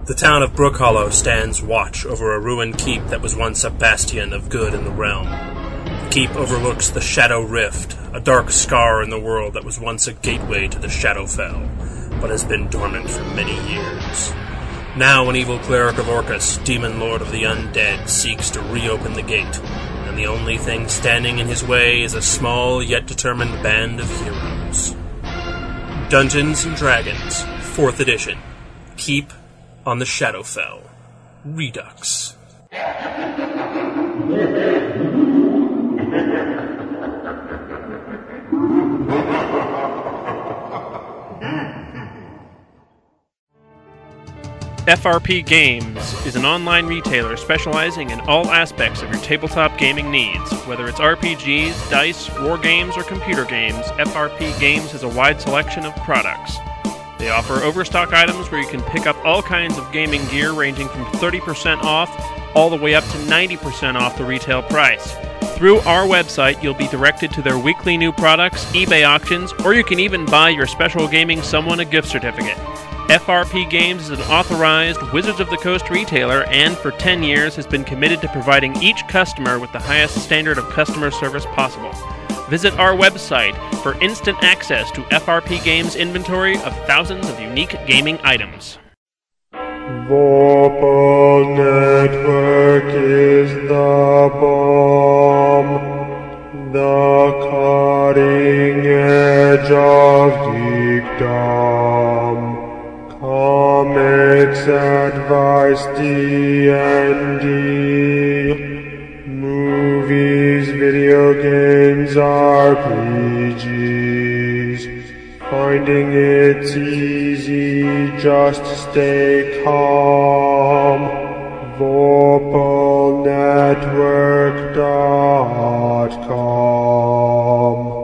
The town of Brookhollow stands watch over a ruined keep that was once a bastion of good in the realm. The keep overlooks the Shadow Rift, a dark scar in the world that was once a gateway to the Shadowfell, but has been dormant for many years. Now an evil cleric of Orcus, demon lord of the undead, seeks to reopen the gate, and the only thing standing in his way is a small yet determined band of heroes. Dungeons & Dragons, 4th edition. Keep on the Shadowfell. Redux. FRP Games is an online retailer specializing in all aspects of your tabletop gaming needs. Whether it's RPGs, dice, war games, or computer games, FRP Games has a wide selection of products. They offer overstock items where you can pick up all kinds of gaming gear ranging from 30% off all the way up to 90% off the retail price. Through our website, you'll be directed to their weekly new products, eBay auctions, or you can even buy your special gaming someone a gift certificate. FRP Games is an authorized Wizards of the Coast retailer and for 10 years has been committed to providing each customer with the highest standard of customer service possible. Visit our website for instant access to FRP Games' inventory of thousands of unique gaming items. Vorpal Network is the bomb, the cutting edge of geekdom. Comics, advice, D&D, movies, video games, RPGs. Finding it's easy, just stay calm. VorpalNetwork.com.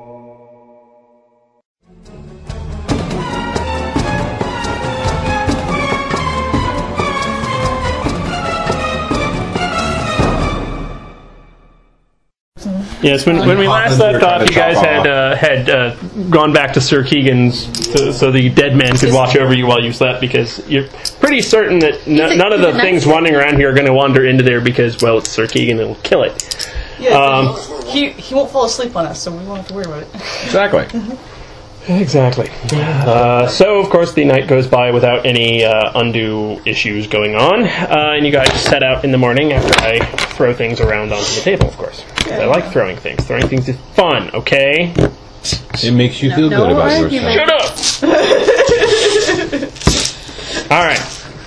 Yes, when we last left off, you guys had gone back to Sir Keegan's so the dead man could watch over you while you slept, because you're pretty certain that none of the things wandering around here are going to wander into there because, well, it's Sir Keegan and will kill it. Yeah, he won't fall asleep on us, so we won't have to worry about it. Exactly. Exactly. So, of course, the night goes by without any undue issues going on, and you guys set out in the morning after I throw things around onto the table, of course. Yeah. I like throwing things. Throwing things is fun, okay? It makes you feel good about yourself. Shut up! Alright.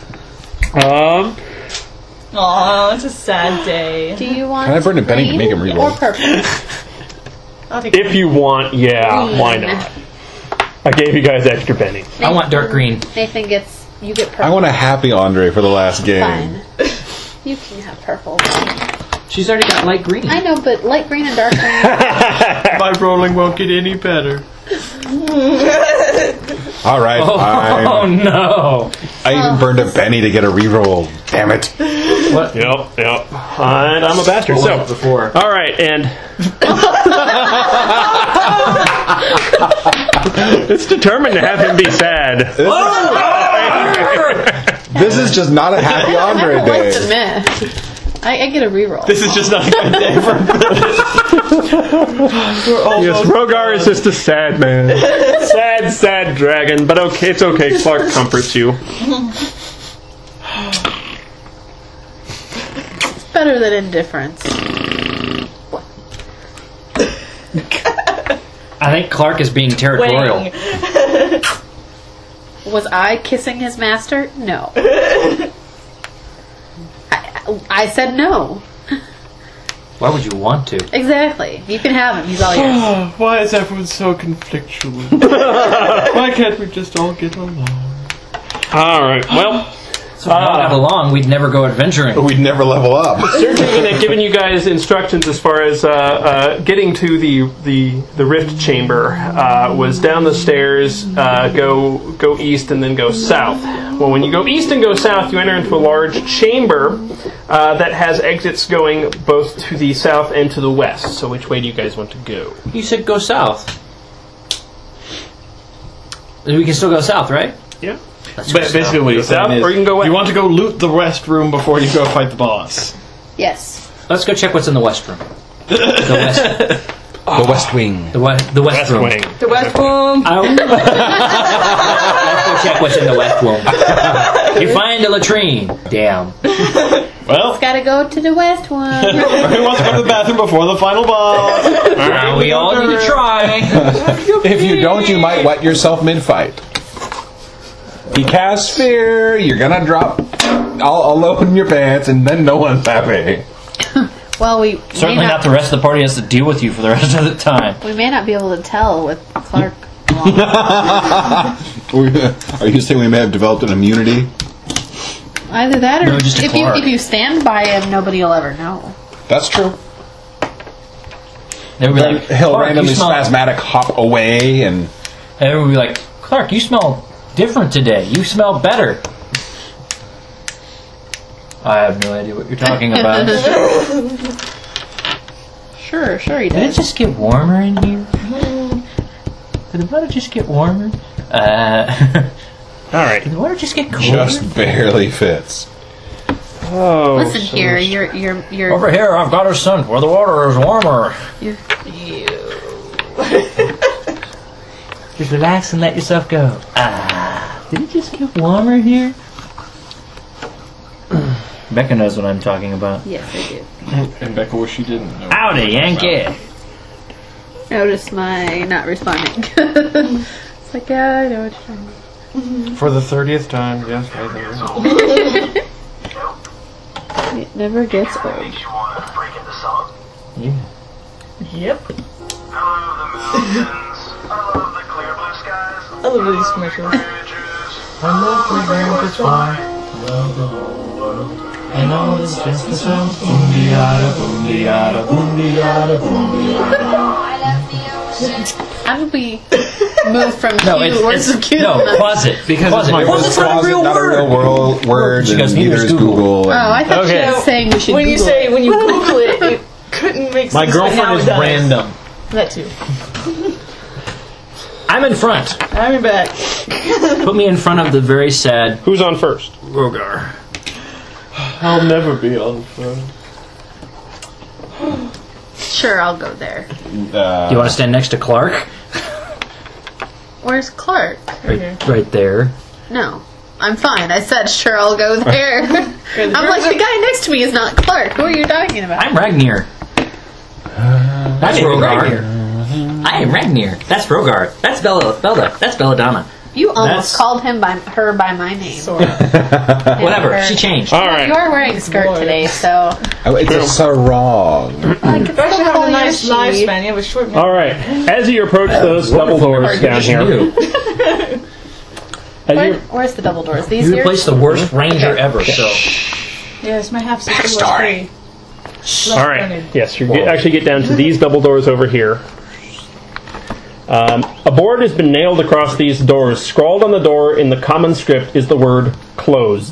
Aw, it's a sad day. Do you want Can I burn a penny to make him reroll? Or purple? If you want, yeah, green. Why not? I gave you guys extra pennies. Nathan, I want dark green. Nathan you get purple. I want a happy Andre for the last game. Fine. You can have purple. She's already got light green. I know, but light green and dark green. My rolling won't get any better. All right. Oh no! I even burned a penny to get a reroll. Damn it! What? Yep. And I'm a bastard. So before. All right, and it's determined to have him be sad. This is just not a happy Andre I day. have to admit, I get a reroll. This is just not a good day for him. Yes, Rogar is just a sad man. Sad dragon. But okay, it's okay. Clark comforts you. It's better than indifference. I think Clark is being territorial. Was I kissing his master? No. I said no. Why would you want to? Exactly. You can have him. He's all yours. Why is everyone so conflictual? Why can't we just all get along? Alright, well... So if we all got along, we'd never go adventuring. We'd never level up. Sir Keegan had given you guys instructions as far as getting to the rift chamber. Was down the stairs, go east, and then go south. Well, when you go east and go south, you enter into a large chamber that has exits going both to the south and to the west. So which way do you guys want to go? You said go south. We can still go south, right? Yeah. Basically, what he's saying South, is, or you can go west. you want to go loot the restroom before you go fight the boss. Yes. Let's go check what's in the West Room. The West Wing. West West Room. Wing. The West Room. Let's go check what's in the West Room. You find a latrine. Damn. Well, Gotta go to the west one. who wants to go to the bathroom before the final boss? We all need to try. If you don't, you might wet yourself mid-fight. He casts fear, you're gonna drop all alone in your pants, and then no one's happy. Well, we Certainly may not the rest of the party has to deal with you for the rest of the time. We may not be able to tell with Clark. Are you saying we may have developed an immunity? Either that, or No, just a if Clark. you stand by him, nobody will ever know. That's true. They would be like, He'll Clark, randomly you smell. spasmatic hop away, and They would be like, Clark, you smell different today. You smell better. I have no idea what you're talking about. Sure he Did it does. just get warmer in here? Did the water just get warmer? All right. Did the water just get colder? just barely fits. Oh, Listen here, you're Over here, I've got a scent where the water is warmer. Just relax and let yourself go. Did it just get warmer here? Becca knows what I'm talking about. Yes, I do. And Becca wish she didn't know. Howdy, Yankee! Notice my not responding. It's like, yeah, I know what you're trying to For the 30th time, yes, I think. do. It never gets old. You want to break into song? Yeah. Yep. I love the mountains. I love the clear blue skies. I love these commercials. Bridges. I love the rampants fly. And all is just the sound. Boom-de-yada, boom-de-yada, boom-de-yada, boom-de-yada. How did we move from No, cute words of cute? closet. Because closet. it's my Closet's not a real not word. a real word, She goes, and neither is Google. Oh, I thought Okay. she was saying we should When you Google say it. when you Google it, it couldn't make sense. My but now girlfriend it is does. random. That too. I'm in front. I'm back. Put me in front of the very sad who's on first? Rogar. I'll never be on front. Sure, I'll go there. You want to stand next to Clark? Where's Clark? Right there. No. I'm fine. I said, sure, I'll go there. I'm like, the guy next to me is not Clark. Who are you talking about? I'm Ragnir. That's Rogar. I am Ragnir. That's Rogar. That's Belda. That's Belladonna. You almost That's- called her by my name. Whatever. Her- She changed. All You right. are wearing a skirt today, so It's a sarong. I could You actually have call a you nice she. lifespan. You have a short memory. All right. As you approach those double doors down here, Where's the double doors? These You here? replaced the worst ranger ever, so. Yes, my half sister was Backstory. free. all right. Yes, you actually get down to these double doors over here. A board has been nailed across these doors. Scrawled on the door in the common script is the word "closed."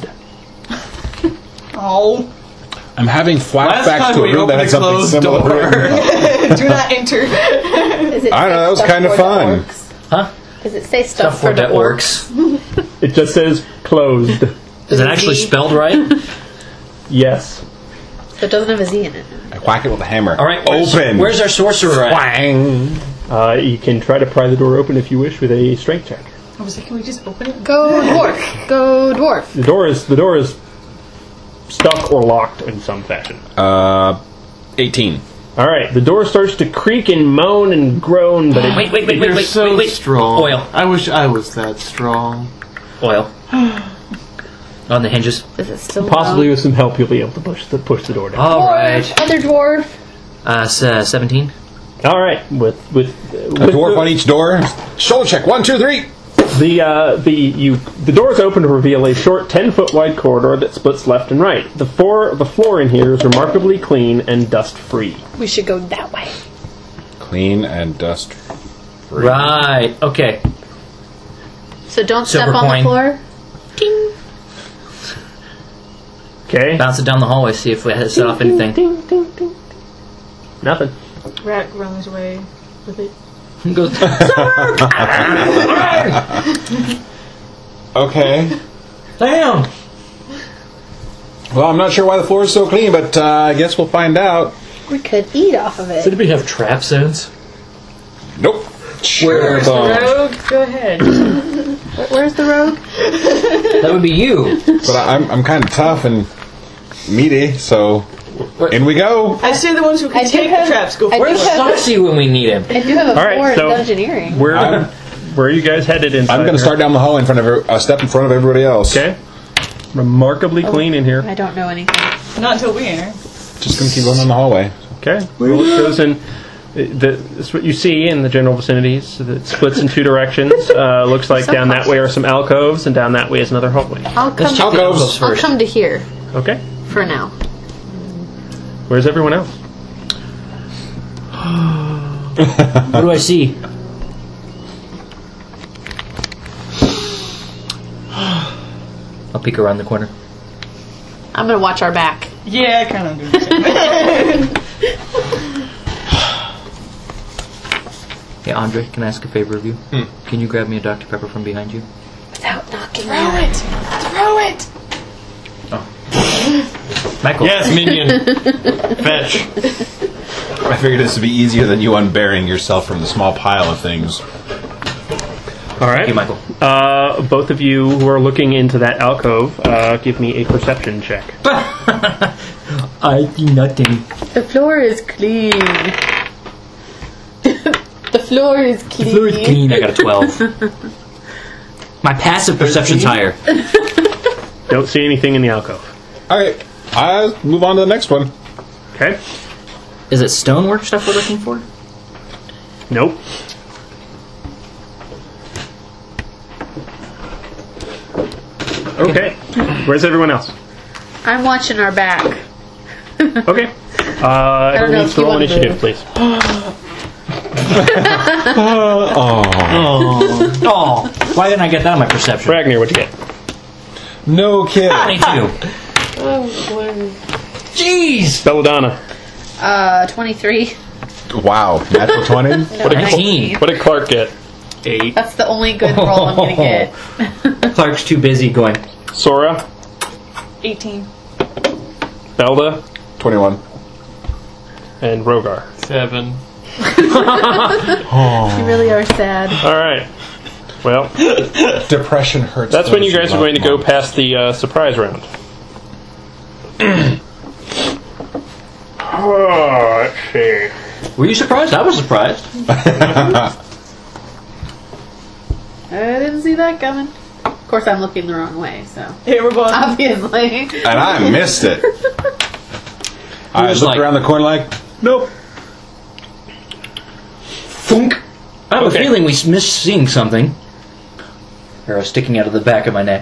Oh. I'm having flashbacks time to a we room that opened had a something closed similar. door. Do not enter. Does it I don't know, say that was stuff kinda for fun. the orcs? Huh? Does it say stuff, For for the the orcs? orcs. It just says "closed." Is it actually spelled right? Yes. So it doesn't have a Z in it. I whack it with a hammer. All right. Open. Where's our sorcerer at? Wang. You can try to pry the door open if you wish with a strength check. I was like, can we just open it? Go dwarf. Go dwarf. The door is stuck or locked in some fashion. 18. All right. The door starts to creak and moan and groan, but it, You're so strong. Oil. I wish I was that strong. Oil. On the hinges. Is it still possibly low? with some help you'll be able to push the door down. All right. Other dwarf. 17. All right. With A dwarf on each door. Shoulder check. 1, 2, 3. The doors open to reveal a short 10-foot wide corridor that splits left and right. The floor in here is remarkably clean and dust free. We should go that way. Clean and dust free. Right. Okay. So don't Silver step on coin. the floor. Ding. Okay. Bounce it down the hallway. See if we set off anything. Ding, ding, ding. Nothing. Rat runs away with it. Goes. Okay. Damn! Well, I'm not sure why the floor is so clean, but I guess we'll find out. We could eat off of Does it. anybody have trap zones? Nope. Where's the rogue? Go ahead. Where's the rogue? That would be you. But I'm kind of tough and meaty, so in we go. I say the ones who can take the traps go I do first. Where's Saucy when we need him? I do have a All right, 4 in so- dungeoneering. Where are you guys headed inside? I'm going to here? start down the hall in front of a step in front of everybody else. Okay. Remarkably clean in here. I don't know anything. Not until we enter. Just going to keep going down the hallway. Okay. Well, it goes in. That's what you see in the general vicinities. So it splits in two directions. Looks like So down that way are some alcoves, and down that way is another hallway. I'll come, Let's check the Alcoves. alcoves I'll first. come to here Okay. for now. Where's everyone else? What do I see? I'll peek around the corner. I'm gonna watch our back. Yeah, I kind of do the same. Hey, Andre, can I ask a favor of you? Can you grab me a Dr. Pepper from behind you? Without knocking Throw it! Throw it! Michael. Yes, minion. Fetch. I figured this would be easier than you unburying yourself from the small pile of things. All right. Hey, Michael. Both of you who are looking into that alcove, give me a perception check. I see nothing. The floor is clean. The floor is clean. The floor is clean. I got a 12. My passive perception's higher. Don't see anything in the alcove. All right, I'll move on to the next one. Okay. Is it stonework stuff we're looking for? Nope. Okay. Where's everyone else? I'm watching our back. Okay. don't know Everyone if needs to you roll wanna initiative, move. please. Oh, why didn't I get that on my perception? Ragnar, what'd you get? No kid. 22. Jeez! Belladonna. 23. Wow, natural 20? No, 19. What did Clark get? 8. That's the only good roll I'm gonna get. Clark's too busy going. Sora. 18. Belda. 21. And Rogar. 7. You really are sad. All right. Well, Depression hurts. that's when those you guys who are going to love go past the surprise round. Oh, let's see. Were you surprised? I was surprised. I didn't see that coming. Of course, I'm looking the wrong way, so Here we're both. obviously. And I missed it. I was looked like- around the corner like, nope. Thunk. I have Okay. a feeling we missed seeing something. Arrow sticking out of the back of my neck.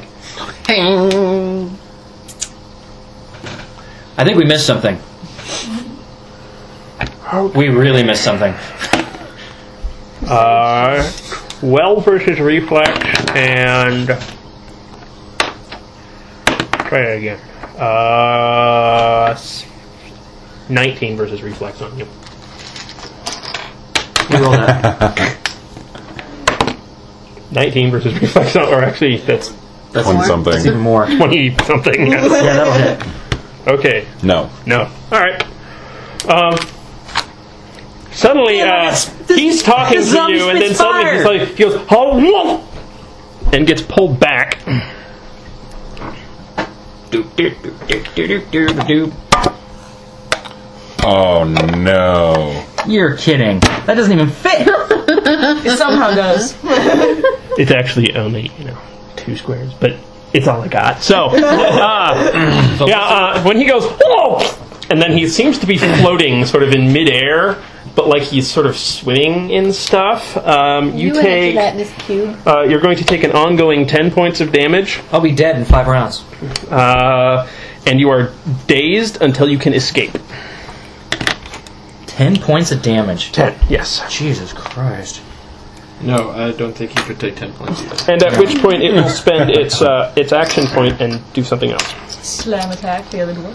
I think we missed something. We really missed something. 12 versus reflex and try it again. 19 versus reflex on you. You roll that. 19 versus reflex on, or actually that's That's 20 more. something. That's even more. 20 something. Yeah, that'll hit. Okay, No. no. All right. Suddenly, he's talking the to zombie you, and then spits suddenly fire. he's like, he goes, "Oh, whoa," and gets pulled back. Doop, doop, doop, doop, doop, doop, doop. Oh no. You're kidding. That doesn't even fit. It somehow does. It's actually only 2 squares, but it's all I got. So, when he goes, "Whoa," and then he seems to be floating sort of in midair, but like he's sort of swimming in stuff. You went take. into that in this cube. You're going to take an ongoing 10 points of damage, I'll be dead in 5 rounds. and you are dazed until you can escape. 10 points of damage. 10, yes. Jesus Christ. No, I don't think he could take 10 points either. And at which point it will spend its action point and do something else. Slam attack the other door.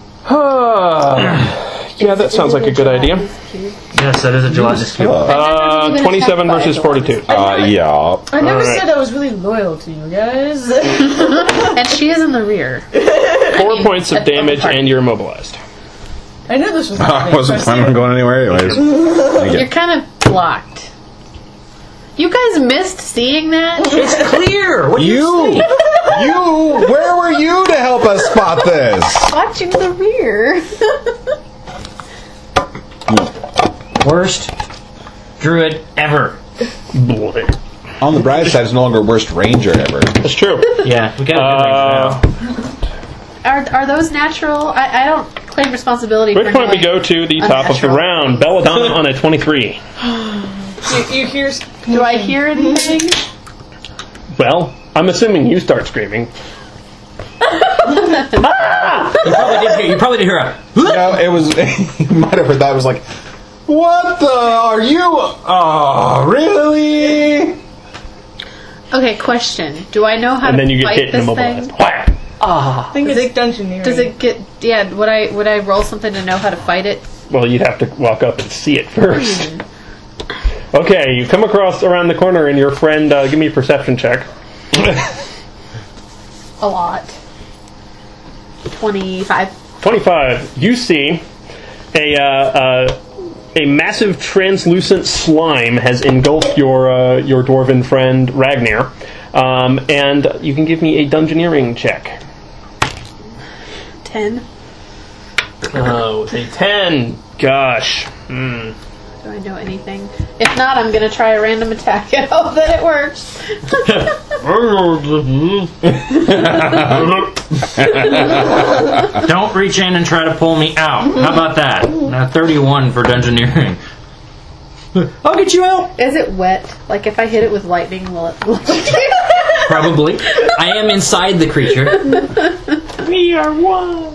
Yeah, that sounds like a good idea. Yes, that is a gelatinous cube. even 27 attacked by versus it. fortitude. Yeah. I never Alright. said I was really loyal to you guys. And she is in the rear. 4 points of at the damage, party. and you're immobilized. I knew this was. I wasn't planning on going anywhere anyways. You're kind of blocked. You guys missed seeing that? It's clear. What do You! say? Where were you to help us spot this? Watching the rear. Worst druid ever. Boy. On the bright side, it's no longer worst ranger ever. That's true. Yeah, we got a good range now. Are those natural? I don't claim responsibility Which for point we knowing go to the top of the unnatural. round. Belladonna on a 23. You hear? Do I hear anything? Well, I'm assuming you start screaming. You probably did hear a. No, it was. You might have heard that. It was like, what the? Are you? Oh, really? Okay, question. Do I know how And to then you get fight hit and this immobilized. thing? Whack! I think it's dungeoneering. Does it get? Yeah. Would I roll something to know how to fight it? Well, you'd have to walk up and see it first. Okay, you come across around the corner, and your friend. Give me a perception check. A lot. 25. 25. You see a massive translucent slime has engulfed your dwarven friend Ragnar, and you can give me a dungeoneering check. 10. Oh, a 10. Gosh. Do I know anything? If not, I'm gonna try a random attack and hope that it works. Don't reach in and try to pull me out. How about that? 31 for dungeoneering. I'll get you out. Is it wet? Like if I hit it with lightning, will it? Probably. I am inside the creature. We are one.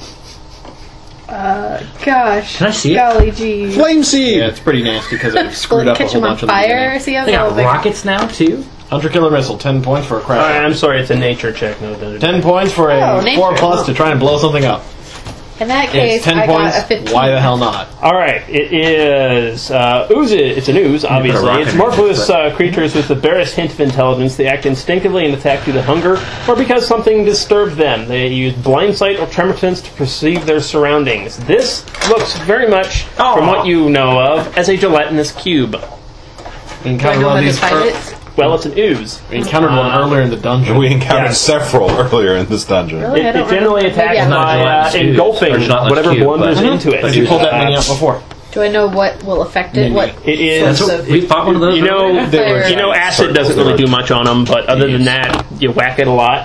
Gosh. Can I see it? Golly gee. Flame seed. Yeah, it's pretty nasty because I Will screwed it up a catch whole him on bunch of them. fire? See how They got big- rockets now too. Hunter killer missile, 10 points for a crash. I'm sorry, it's a nature check, no dungeon. 10 points for Oh, a nature. 4+ to try and blow something up. In that case, It's 10 I points. got a 15. Why the hell not? All right, it is ooze. It's an ooze, obviously. rocket It's in it, morpholess creatures with the barest hint of intelligence. They act instinctively and attack due to hunger or because something disturbed them. They use blind sight or tremor sense to perceive their surroundings. This looks very much, from what you know of, as a gelatinous cube. We Do I encountered know one how of to these. fight it? Well, it's an ooze. We encountered one earlier in the dungeon. We encountered Yes. several earlier in this dungeon. Really? I It don't generally remember. attacks Yeah. Not by gelatinous ooze, engulfing or gelatinous whatever cube, blunders but- into it. But you pulled that many up before. Do I know what will affect it? What? It is. Sorts of- We fought one of those. You know, Fire. you know, acid doesn't really do much on them, but other than that, you whack it a lot.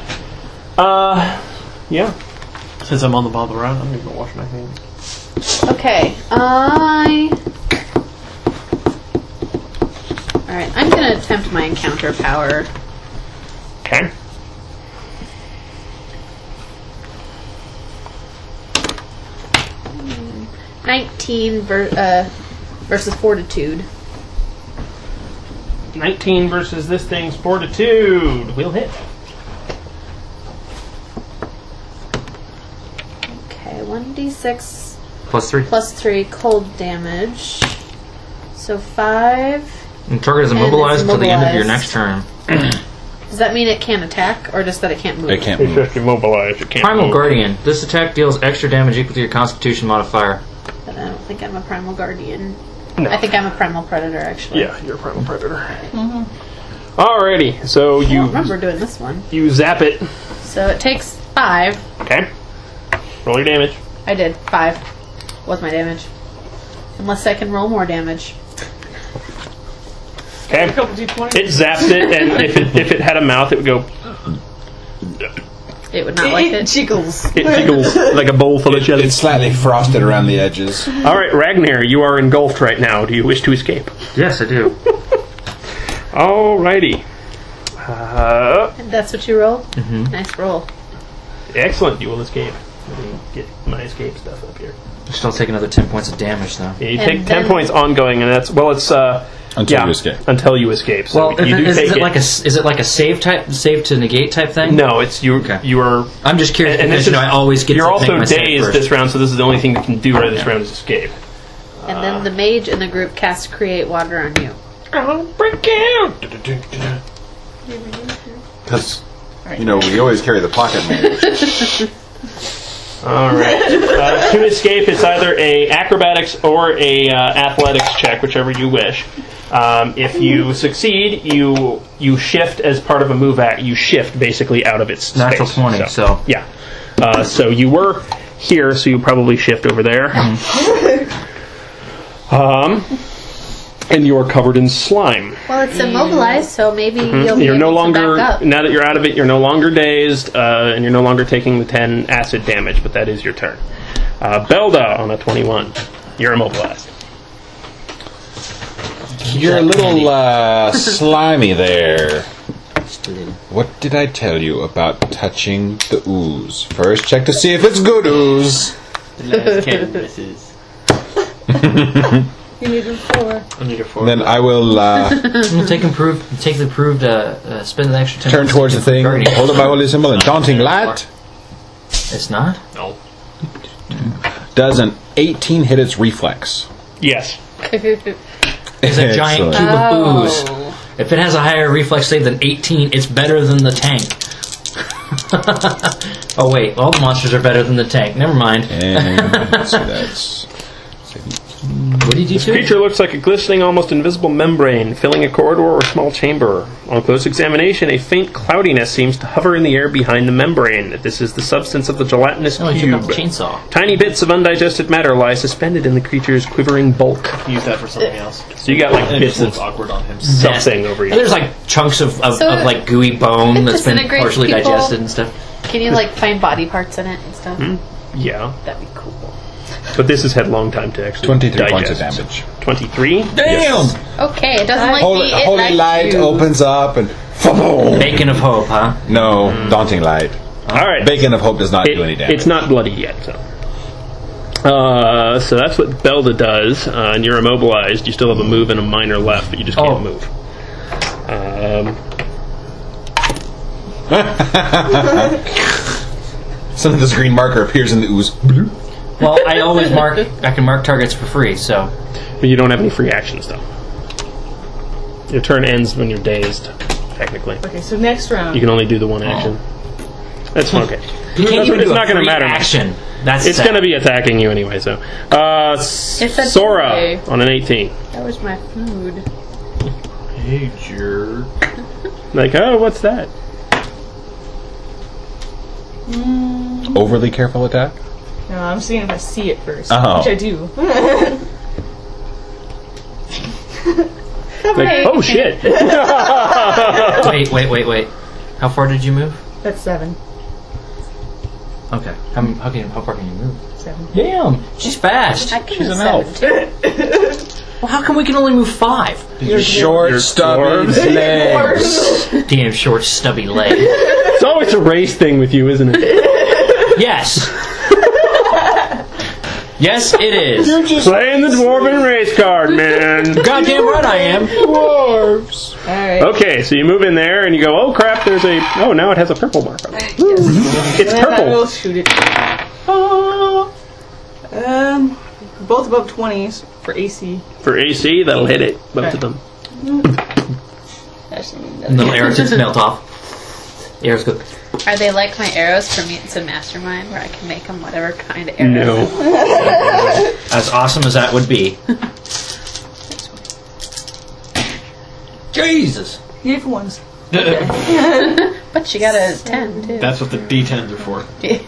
Yeah. Since I'm on the bottom of the round, I'm going to go wash my hands. Okay, Alright, I'm gonna attempt my encounter power. Okay. Mm, 19 versus fortitude. 19 versus this thing's fortitude. We'll hit. Okay, 1d6 +3. plus 3 cold damage. So 5. And target is And it's immobilized until the end of your immobilized. next turn. Does that mean it can't attack, or just that it can't move? It can't It's move. just immobilized. You can't Primal move. Guardian. This attack deals extra damage equal to your Constitution modifier. But I don't think I'm a primal guardian. No. I think I'm a primal predator, actually. Yeah, you're a primal predator. Alrighty, so I don't you remember doing this one. zap it. So it takes 5. Okay. Roll your damage. I did. 5 was my damage. Unless I can roll more damage. Okay. It zaps it, and if it had a mouth, it would go. It would not like It it. jiggles. It jiggles like a bowl full of jelly. It's slightly frosted around the edges. All right, Ragnar, you are engulfed right now. Do you wish to escape? Yes, I do. Alrighty. That's what you roll? Mm-hmm. Nice roll. Excellent. You will escape. Let me get my escape stuff up here. Still take another 10 points of damage, though. Yeah, you And take 10 then- points ongoing, and that's Until you escape. Until you escape. So Well, you do is take it like a save to negate type thing? No, it's you. Okay. You are. I'm just curious And because this is, I always get you're to also make my save dazed first. this round, so this is the only thing you can do right this Okay. round is escape. And then the mage in the group casts Create Water on you. I'll break out. Because, we always carry the pocket mage. All right. To escape, it's either a acrobatics or a athletics check, whichever you wish. If you succeed, you shift as part of a move act. You shift basically out of its Natural space. 20, so. Yeah. So you were here, so you probably shift over there. And you're covered in slime. Well, it's immobilized, so maybe you'll be You're no able longer, to back up. now that you're out of it, you're no longer dazed, and you're no longer taking the 10 acid damage, but that is your turn. Belda on a 21. You're immobilized. You're a little slimy there. What did I tell you about touching the ooze? First, check to see if it's good ooze. The last canvases. You need a 4. I need a 4. Then I will Take the approved, spend an extra 10 turn towards the thing, hold up my holy symbol, and daunting light. It's not? No. Does an 18 hit its reflex? Yes. It's a giant cube of ooze. If it has a higher reflex save than 18, it's better than the tank. Oh wait, all the monsters are better than the tank. Never mind. And so that's... What did you do? Creature looks like a glistening, almost invisible membrane, filling a corridor or small chamber. On close examination, a faint cloudiness seems to hover in the air behind the membrane. This is the substance of the gelatinous Oh, you took out cube. the chainsaw. Tiny bits of undigested matter lie suspended in the creature's quivering bulk. Use that for something else. So you got like And it bits just looks of awkward on him. something over you. There's like chunks of like gooey bone that's been disintegrates partially people. digested and stuff. Can you find body parts in it and stuff? Yeah, That'd be cool. but this has had a long time to actually 23 digest. points of damage. 23? Damn! Okay, it doesn't like Holy, me. It holy likes light you. opens up and... Bacon of hope, huh? No, daunting light. All right. Bacon of hope does not do any damage. It's not bloody yet, so. So that's what Belda does, and you're immobilized. You still have a move and a minor left, but you just can't move. Some of this green marker appears in the ooze. Well, I can mark targets for free, so. But you don't have any free actions, though. Your turn ends when you're dazed, technically. Okay, so next round. You can only do the one action. That's okay. You can't even It's do not a going to free matter action. much. That's It's sad. going to be attacking you anyway, so. said Sora today. on an 18. That was my food. Hey, jerk. Like, oh, what's that? Overly careful attack? No, I'm seeing if I see it first. Oh. Which I do. Like, oh shit! Wait. How far did you move? That's 7. Okay. How far can you move? 7. Damn! She's fast. I can She's do an 7 elf. too. Well, how come we can only move 5? Short, stubby legs. Damn short, stubby leg. It's always a race thing with you, isn't it? Yes. Yes, it is. Playing the dwarven race card, man. Goddamn right I am. Dwarves. Alright. Okay, so you move in there and you go, oh crap, there's a... Oh, now it has a purple mark on it. It's And I will purple. shoot it. Both above 20s for AC. For AC, that'll hit it. Both of them. Little arrow tips melt off. Arrows go. Are they like my arrows from Mutants and Mastermind, where I can make them whatever kind of arrow? No. As awesome as that would be. Jesus. You need for ones. But you got a 10 too. That's what the D10s are for.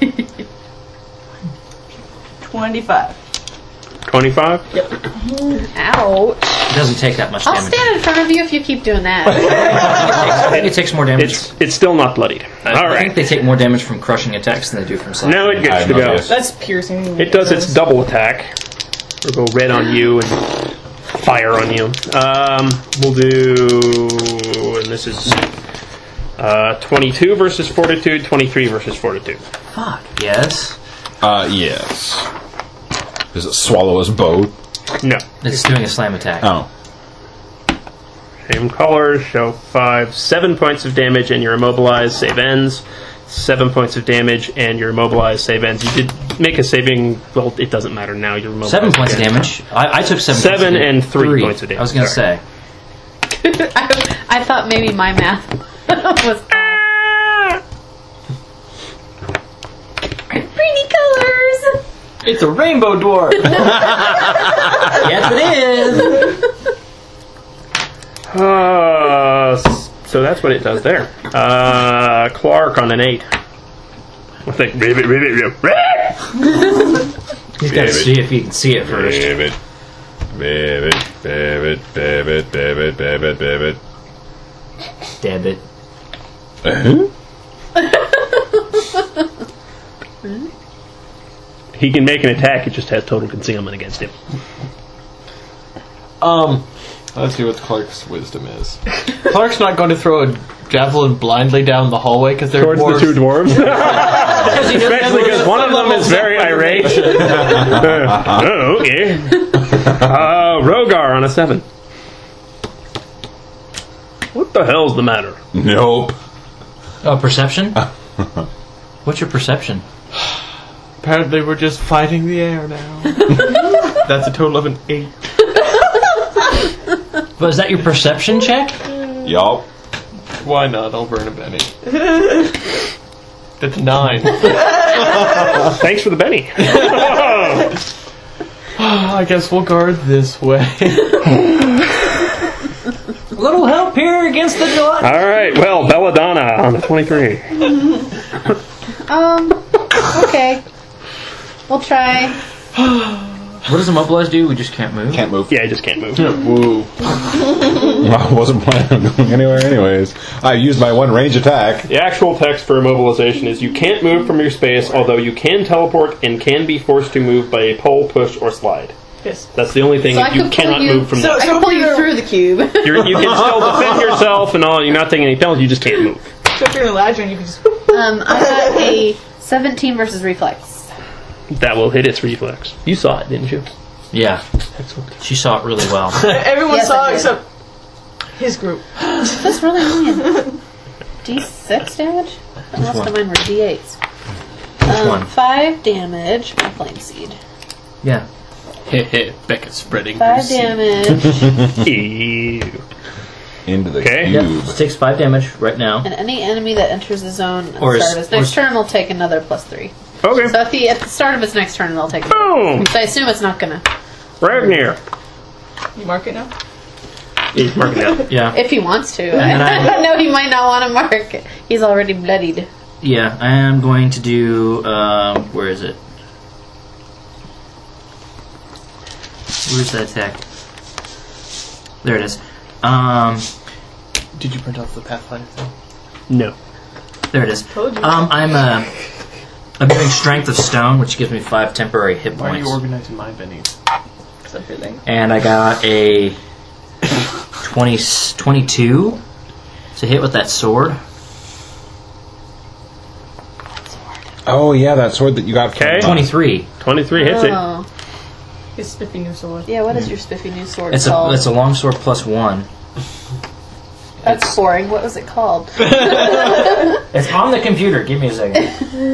25. 25? Ouch! It doesn't take that much I'll damage. stand in front of you if you keep doing that. I think it takes more damage. It's still not bloodied. I think Alright. they take more damage from crushing attacks than they do from slashing. Now it gets to go. That's piercing. It does its double attack. It'll go red on you and fire on you. We'll do... And this is 22 versus Fortitude, 23 versus Fortitude. Fuck, yes. Yes. Does it swallow his bow? No. It's doing a slam attack. Oh. Same colors, show 7 points of damage and you're immobilized, save ends. 7 points of damage and you're immobilized, save ends. You did make a saving, well, it doesn't matter now, you're immobilized. 7 points of damage. I took 7 points of 7 damage. and 3 points of damage. I was going to Sorry. say. thought maybe my math was off. Pretty colors! It's a rainbow dwarf. Yes, it is. So that's what it does there. Clark on an 8. I think. He's got to see if he can see it first. Dab it. He can make an attack, it just has total concealment against him. Let's see what Clark's wisdom is. Clark's not going to throw a javelin blindly down the hallway because they're Towards dwarves. the 2 dwarves. Especially because one of them is very irate. Oh, okay. Rogar on a 7. What the hell's the matter? Nope. Oh, perception? What's your perception? Apparently we're just fighting the air now. That's a total of an 8. But is that your perception check? Yup. Why not? I'll burn a Benny. That's 9. Thanks for the Benny. I guess we'll guard this way. A little help here against the gelatin. Alright, well, Belladonna on the 23. Okay. We'll try. What does immobilize do? We just can't move? Can't move. Yeah, I just can't move. Woo. I wasn't planning on going anywhere anyways. I used my 1 range attack. The actual text for immobilization is you can't move from your space, although you can teleport and can be forced to move by a pull, push, or slide. Yes. That's the only thing So I that you could pull cannot you- move from So- there. I can pull you through the cube. You can still defend yourself and all. You're not taking any penalties. You just can't move. So if you're in a ladder and you can just... I got a 17 versus reflex. That will hit its reflex. You saw it, didn't you? Yeah. Excellent. She saw it really well. Everyone Yes, saw I it did. except his group. That's really annoying. D6 damage? The rest of mine were D8s. one? 5 damage. My flame seed. Yeah. Becca's spreading 5 damage. Ew. Into the Okay. Yep. cube. It takes 5 damage right now. And any enemy that enters the zone at the Or is- start of its next turn will take another +3. Okay. So at the start of its next turn, they'll take Boom! So I assume it's not gonna. Ragnar. You mark it now? He's marking it up. Yeah. If he wants to. And I know he might not want to mark it. He's already bloodied. Yeah, I am going to do. Where is it? Where's that attack? There it is. Did you print off the Pathfinder thing? No. There it is. Told you. I'm doing Strength of Stone, which gives me 5 temporary hit Why are you points. organizing my bennies? Is that your thing? And I got a 22 to hit with that sword. Oh yeah, that sword that you got. Okay. 23. 23 hits it. Oh. His spiffy new sword. Yeah, what is your spiffy new sword It's called? a long sword +1. That's boring. What was it called? It's on the computer. Give me a second.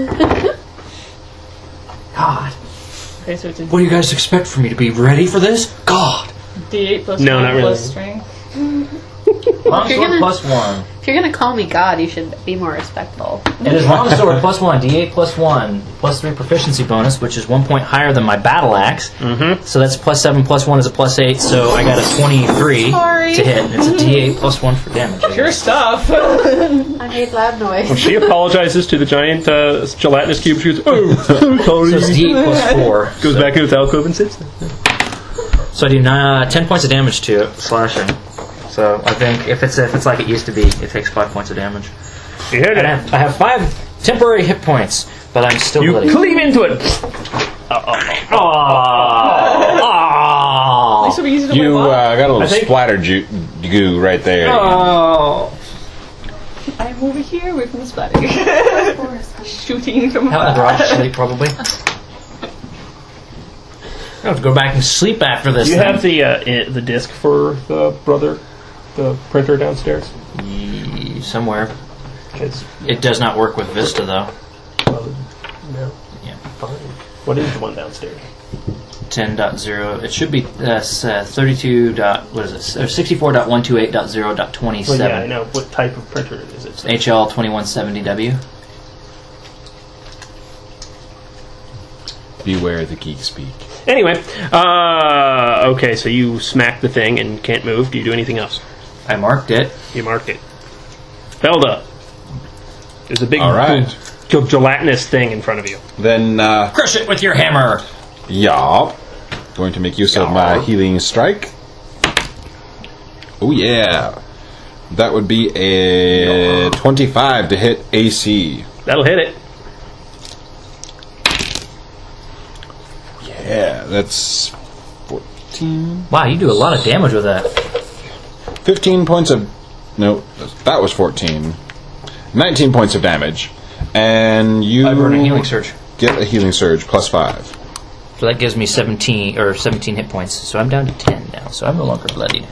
God. Okay, so it's a What do you guys expect from me to be ready for this? God. D8 plus No, 1 not really. plus strength. Long You're sword gonna- +1. If you're gonna call me God, you should be more respectful. It is long sword +1, D8 +1, +3 proficiency bonus, which is 1 point higher than my battle axe. Mm-hmm. So that's +7 +1 is a +8. So I got a 23 Sorry. to hit. It's a D8 +1 for damage. I Your guess. stuff. I made loud noise. She apologizes to the giant gelatinous cube. She goes, oh, So it's sorry. D8 +4. Goes back into its alcove and sits there. So I do 10 points of damage to it, slashing. So I think if it's like it used to be, it takes 5 points of damage. You hit And it. I have 5 temporary hit points, but I'm still You bloody. cleave into it. Oh. This will be easy to You whip off. got a little I think- splatter goo right there. Oh. I'm over here away from the splatter. Shooting from Out in the garage, sleep probably. I have to go back and sleep after this. Do you thing. have the disc for the printer downstairs? Somewhere. 'Cause, It does not work with Vista though. no. Yeah. Fine. What is the one downstairs? 10.0. It should be 32. What is this? Or 64.128.0.27. Well, yeah, I know. What type of printer is it? HL 2170W. Beware the geek speak. Anyway, okay, so you smack the thing and can't move. Do you do anything else? I marked it. You marked it. Felda. There's a big All right. gelatinous thing in front of you. Then, Crush it with your hammer. yeah. Going to make use of my healing strike. Oh, yeah. That would be a 25 to hit AC. That'll hit it. Yeah, that's 14. Wow, you do a lot of damage with that. 15 points of... No, that was 14. 19 points of damage. And you... I burn a healing surge. Get a healing surge, plus 5. So that gives me 17 hit points. So I'm down to 10 now. So I'm no longer bloodied.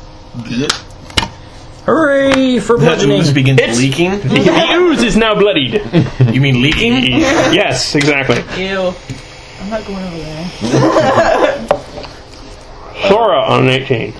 Hooray for That bludgeoning. ooze begins leaking. The ooze is now bloodied. You mean leaking? Yes, exactly. Ew. I'm not going over there. Sora on an 18.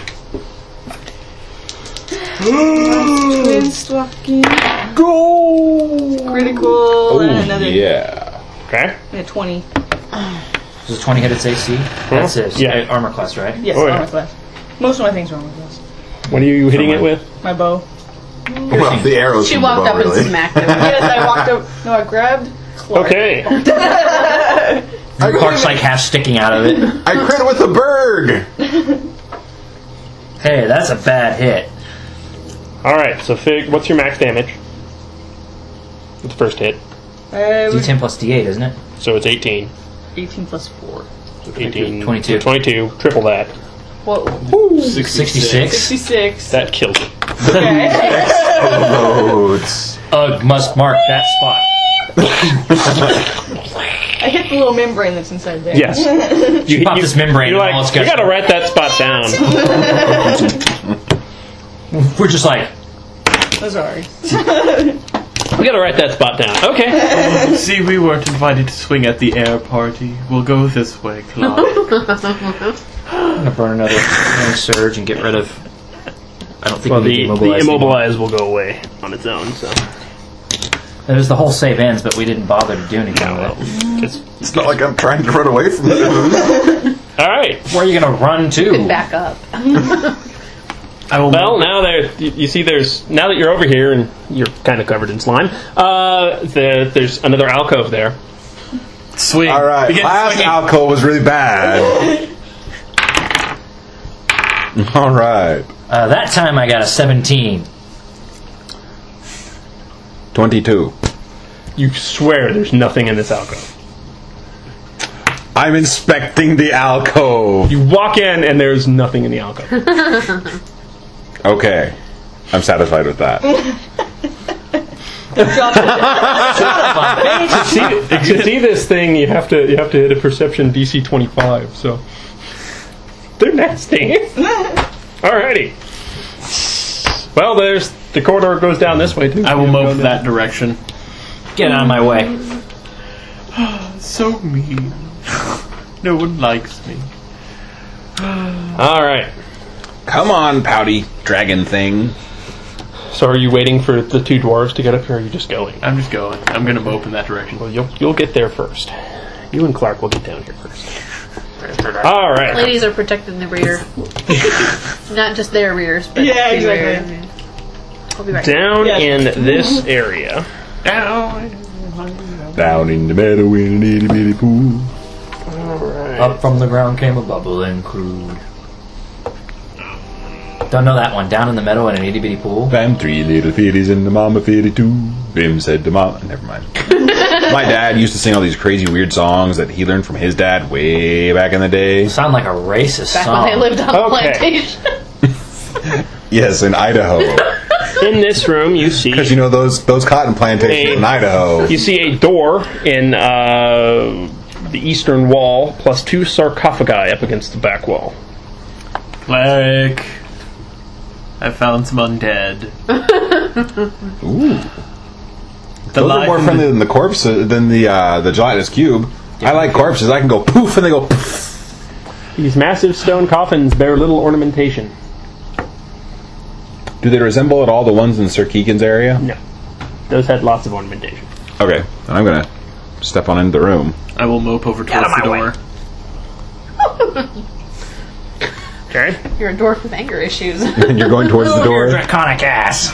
Twin stalking. Go! Critical. and another. Yeah. Okay. And a 20. Does a 20 hit its AC? That's it. Yeah. Armor class, right? Yes, Oh, yeah. armor class. Most of my things are armor class. What are you hitting it with? My bow. Well, the arrows. She from the walked bow, up really. and smacked him. Yes, I walked up. No, I grabbed Clark. Okay. Clark's like half sticking out of it. I crit with a bird. Hey, that's a bad hit. Alright, so Fig, what's your max damage? With the first hit. D10 plus D8, isn't it? So it's 18. 18 plus 4. 18. 22. 22. Triple that. Whoa. 66. 66. That kills it. Okay. Explodes. Ugh, must mark that spot. I hit the little membrane that's inside there. Yes. You pop this membrane You're and all like, its you guys gotta write that spot down. We're just like, I'm sorry. We gotta write that spot down. Okay. See, we weren't invited to swing at the air party. We'll go this way, Clark. I'm gonna burn another healing surge and get rid of. I don't think Well, we need the to immobilize. immobilize will go away on its own, so. There's the whole save ends, but we didn't bother to do anything with it. It's not like I'm trying to run away from it. Alright. Where are you gonna run You can to? back up. I will. Well, now you see there's, now that you're over here and you're kind of covered in slime, there's another alcove there. swing. All right, Begin last swinging. alcove was really bad. All right, That time I got a 17. 22. You swear there's nothing in this alcove. I'm inspecting the alcove. You walk in and there's nothing in the alcove. Okay, I'm satisfied with that. To see this thing, you have to hit a perception DC 25. So they're nasty. Alrighty. Well, there's the corridor goes down this way too. I will You move go down. that direction. Get out of my way. So mean. No one likes me. All right. Come on, pouty dragon thing. So are you waiting for the two dwarves to get up here, or are you just going? I'm just going. I'm going to mope in that direction. Well, you'll get there first. You and Clark will get down here first. All right. Ladies are protected in the rear. Not just their rears, but Yeah, the exactly. rear. I'll be right Down Yeah. in this area. Down. Down in the meadow in an itty bitty pool. Up from the ground came a bubbling crude. Don't know that one. Down in the meadow in an itty bitty pool. Bam, 3 little fitties and the mama fitty too. Bim said to mama. Never mind. My dad used to sing all these crazy weird songs that he learned from his dad way back in the day. You sound like a racist Back song. when they lived on the Okay. plantation. Yes, in Idaho. In this room, you see Because you know those cotton plantations in Idaho. you see a door in the eastern wall, plus 2 sarcophagi up against the back wall. Cleric. I found some undead. Ooh. The Those are life more in friendly than the corpse, than the gelatinous cube. I like corpses. I can go poof and they go poof. These massive stone coffins bear little ornamentation. Do they resemble at all the ones in Sir Keegan's area? No. Those had lots of ornamentation. Okay, then I'm gonna step on into the room. I will mope over towards the door. Okay. You're a dwarf with anger issues. And you're going towards the door. Draconic ass.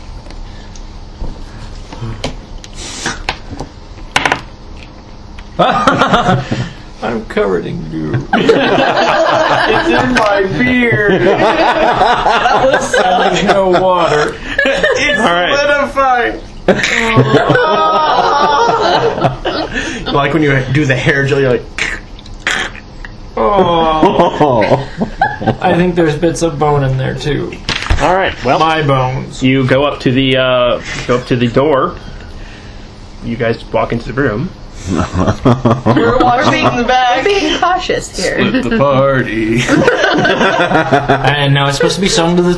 I'm covered in goo. It's in my beard. There's no water. It's solidifying. Like when you do the hair gel, you're like. Oh. I think there's bits of bone in there too. All right. Well, my bones. You go up to the door. You guys walk into the room. We're watching the back. We're being cautious here. Split the party. And now it's supposed to be sung to the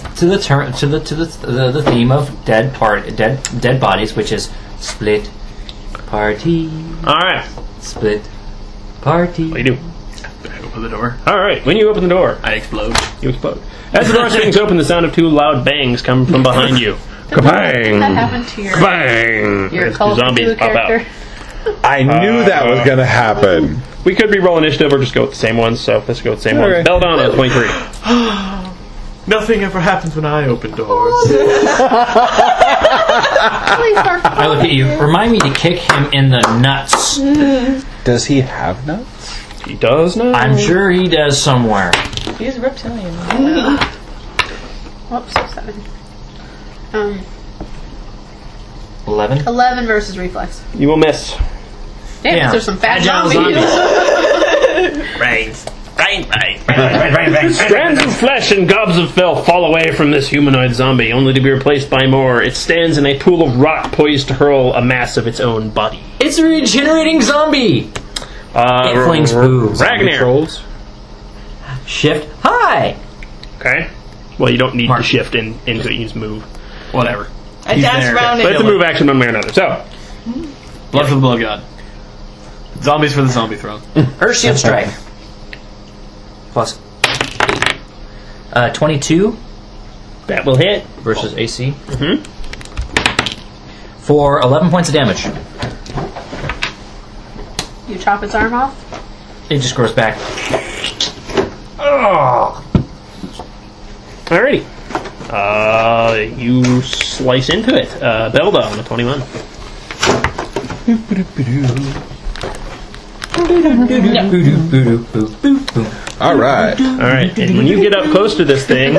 theme of dead bodies, which is split party. All right. Split party. What do you do? I open the door. All right. When you open the door, I explode. You explode. As the door swings open, the sound of two loud bangs come from behind you. Kabang! That happened to your Kabang! your As Call of zombies Cthulhu pop out. character. I knew that was gonna happen. We could re-roll initiative or just go with the same ones, so let's go with the same ones. Belladonna, 23. Nothing ever happens when I open doors. I look at you. Remind me to kick him in the nuts. Does he have nuts? He does now. I'm sure he does somewhere. He's a reptilian. Whoops, 7. 11. 11 versus reflex. You will miss. Damn, there's some fat Agile zombies. Brains. Brain. Strands of flesh and gobs of filth fall away from this humanoid zombie, only to be replaced by more. It stands in a pool of rock, poised to hurl a mass of its own body. It's a regenerating zombie. It flings poo. Ragnar. Shift. Hi. Okay. Well, you don't need to shift into it. You just move. Whatever. I dance around But it. it's a move action one way or another. So. Blood for the blood god. Zombies for the zombie throne. Earth shield strike. Plus 22. That will hit. Versus AC. For 11 points of damage. You chop its arm off? It just grows back. Oh. Alrighty. You slice into it. Belda on the 21. Alright. Alright, and when you get up close to this thing,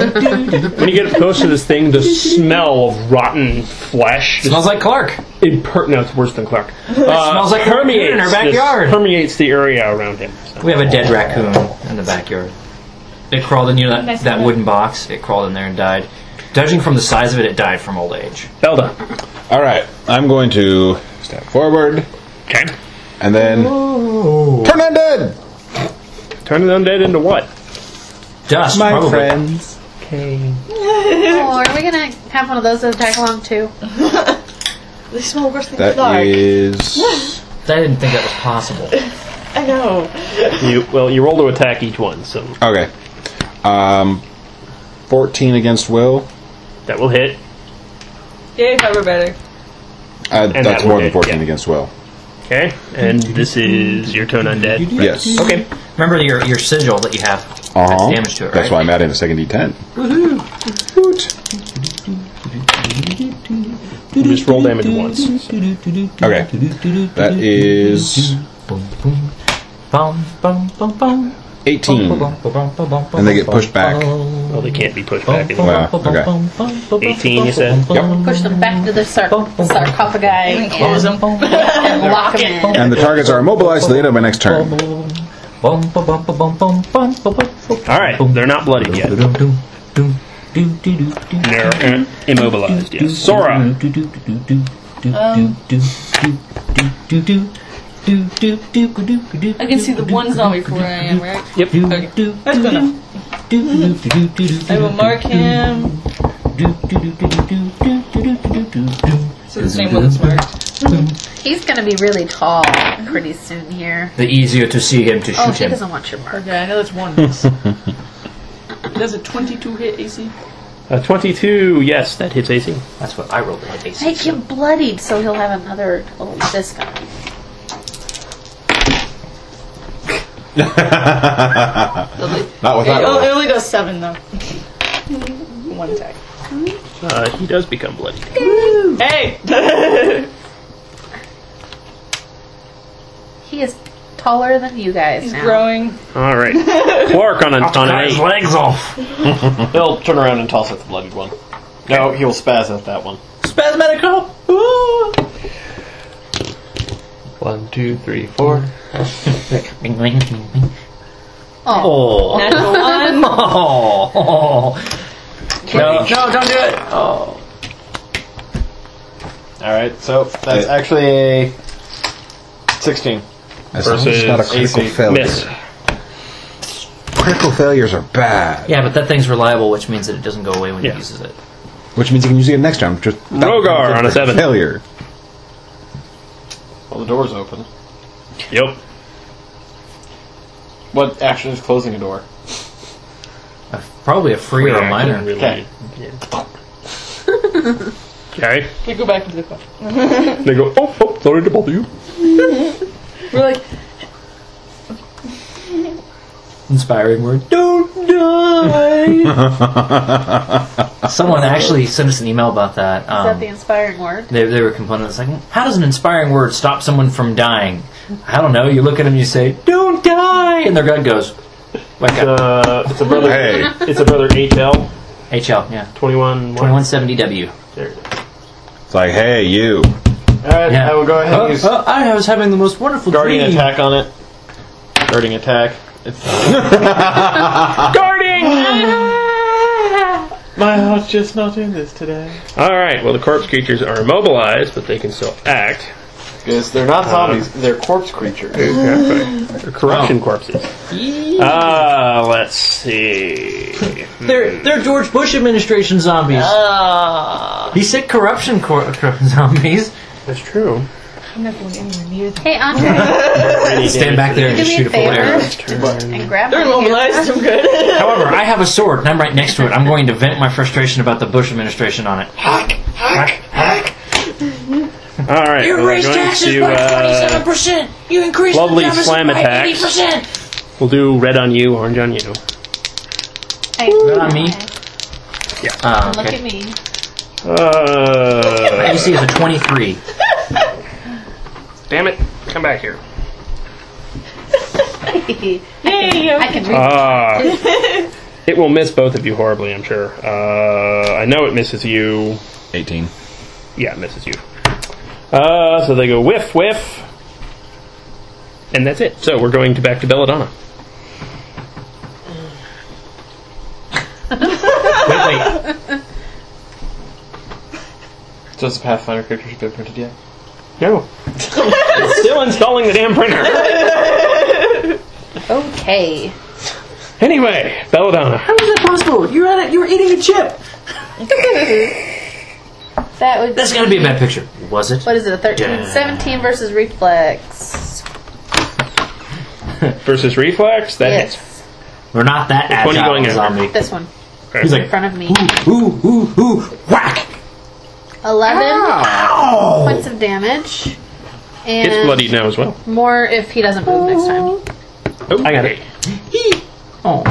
the smell of rotten flesh smells like Clark. No, it's worse than Clark. Smells like permeates in our backyard. Permeates the area around him. So. We have a dead raccoon in the backyard. It crawled in that wooden box. It crawled in there and died. Judging from the size of it, it died from old age. Belda. Alright, I'm going to step forward. Okay. And then turn undead! Turn an undead into what? Dust, my probably. friends. Okay. Oh, are we gonna have one of those that tag along too? They smell worse than That dark. is... I didn't think that was possible. I know. You roll to attack each one, so. Okay. 14 against Will. That will hit. Yay, cover better. That's more than 14 against Will. Okay, and this is your turn undead. Yes. Okay. Remember your sigil that you have adds damage to it, right? That's why I'm adding a second D10. Woohoo! You just roll damage once. Okay. That is 18. And they get pushed back. Well, they can't be pushed back anymore. Wow, okay. 18, you said? Yep. Push them back to the sarcophagi and close them. and lock them in. And the targets are immobilized to the end of my next turn. Alright, they're not bloodied yet. They're immobilized, yes. Sora! I can see the one zombie from where I am, right? Yep. Okay. That's good enough. I will mark him. So the same one that's marked. He's gonna be really tall pretty soon here. The easier to see him to Oh, shoot he him. doesn't want your mark. Okay, I know that's one miss. Does a 22 hit AC? 22, yes, that hits AC. That's what I rolled at AC. Make him bloodied so he'll have another little disc on him. Not with that It roll. only does 7 though. One attack. He does become bloody. Hey! He is taller than you guys He's now. growing. All right. Clark on an 8. legs off. He'll turn around and toss at the bloodied one. No, he will spaz at that one. Spasmodical. 1, 2, 3, 4. Bing, bing, bing, bing. Oh. Oh. Natural 1. Oh. No, don't do it. Oh. Alright, so that's actually a 16. As long as it's not a critical AC. failure. Miss. Critical failures are bad. Yeah, but that thing's reliable, which means that it doesn't go away when Yeah. he uses it. Which means you can use it again next round. Just Rogar on a 7. Failure. Well, the door's open. Yep. What action is closing a door? Probably a free or a minor. Okay. Okay. Okay, go back into the car. They go, oh, sorry to bother you. We're like, Inspiring word. Don't die. Someone actually sent us an email about that. Is that the inspiring word? They were complaining. It's like, how does an inspiring word stop someone from dying? I don't know. You look at them and you say, "Don't die," and their gut goes, "Wake up." It's a brother. Hey. It's a brother HL. HL, yeah, 21. 2170W. There it is. It's like, hey, you. Alright, Yeah. I will go ahead and use I was having the most wonderful guarding dream. attack on it. Guarding attack. It's Guarding! my heart's just not in this today. Alright, well, the corpse creatures are immobilized, but they can still act. Because they're not zombies, they're corpse creatures. They're corruption corpses. Let's see. They're George Bush administration zombies. He said corruption zombies. That's true. I'm not going anywhere near them. Hey, Andre, Stand back there and do just me shoot a a full arrow. favor and grab They're my immobilized, hammer. I'm good. However, I have a sword and I'm right next to it. I'm going to vent my frustration about the Bush administration on it. Alright, You well, we're raised going taxes to, by 27%. You increased lovely the deficit slam by attacks. 80%. we'll do red on you, orange on you. Hey, Is that on me? Yeah. look Okay. at me. My AC is a 23. Damn it. Come back here. I can read. It will miss both of you horribly, I'm sure. I know it misses you. 18. Yeah, it misses you. So they go whiff, whiff. And that's it. So we're going back to Belladonna. Wait. So has the Pathfinder character been printed yet? No. Still installing the damn printer. Okay. Anyway, Belladonna. How is that possible? You were eating a chip. That would. That's got to be a bad picture. Was it? What is it? A 13, Yeah. 17 versus reflex. Versus reflex? That hits. Yes. We're not that Which one are you agile going as after? zombie. This one Okay. He's in like, front of me. ooh, whack! 11 Ow! points of damage. And It's bloodied now as well. more if he doesn't move next time. Oh, I got it. Oh.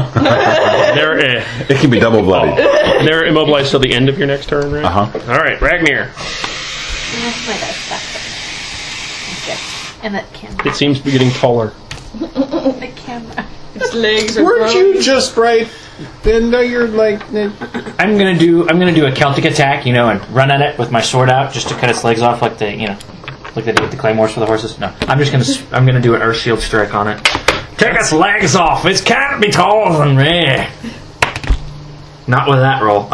It can be double bloody. They're immobilized till the end of your next turn, right? Uh-huh. Alright, Ragnir. That's my dice back there. Okay. And that camera. It seems to be getting taller. The camera. Its legs are Weren't growing. you just right? Then you're like... I'm gonna do a Celtic attack, and run at it with my sword out just to cut its legs off, like they do with the claymores for the horses. No, I'm gonna do an Earth Shield strike on it. Take its legs off. It can't be taller than me. Not with that roll.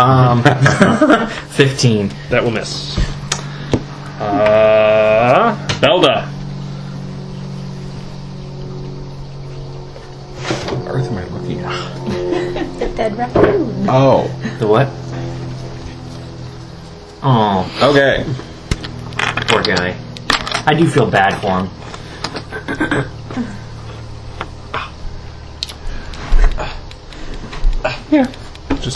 15. That will miss. Belda. What earth am I looking at? The dead raccoon. Oh. The what? Oh, Okay. poor guy. I do feel bad for him. Yeah. Just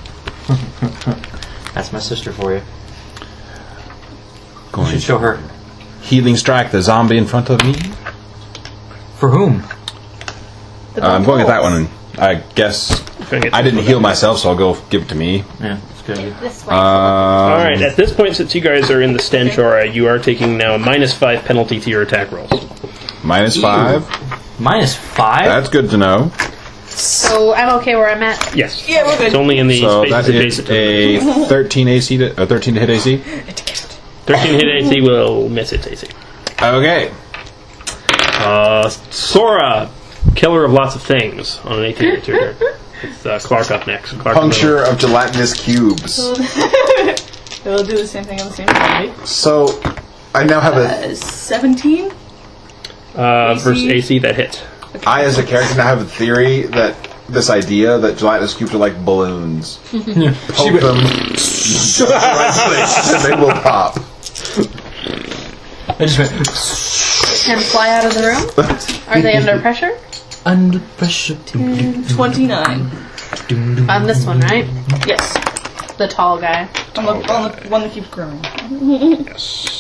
That's my sister for you. Going You should show her. Healing strike the zombie in front of me. For whom? I'm going at that one. I guess I didn't heal myself, so I'll go give it to me. Yeah, that's good. This way. Alright, at this point, since you guys are in the stench aura, you are taking now a -5 penalty to your attack rolls. -5. -5? That's good to know. So I'm okay where I'm at. Yes. Yeah, we're good. It's only in the So spaces that adjacent is to it. a 13 AC to, 13 to hit AC. 13 hit AC will miss its AC. Okay. Sora, killer of lots of things, on an 18 to your turn. It's Clark up next. Clark Puncture of gelatinous cubes. It'll do the same thing on the same side. So I now have a. 17? Versus AC, that hit. I, as a character, now have a theory that this idea that gelatinous cubes are like balloons. Poke them to the right place, and they will pop. I just went Can fly out of the room? Are they under pressure? under pressure. 29. On this one, right? Yes. The tall guy. On the one that keeps growing. Yes.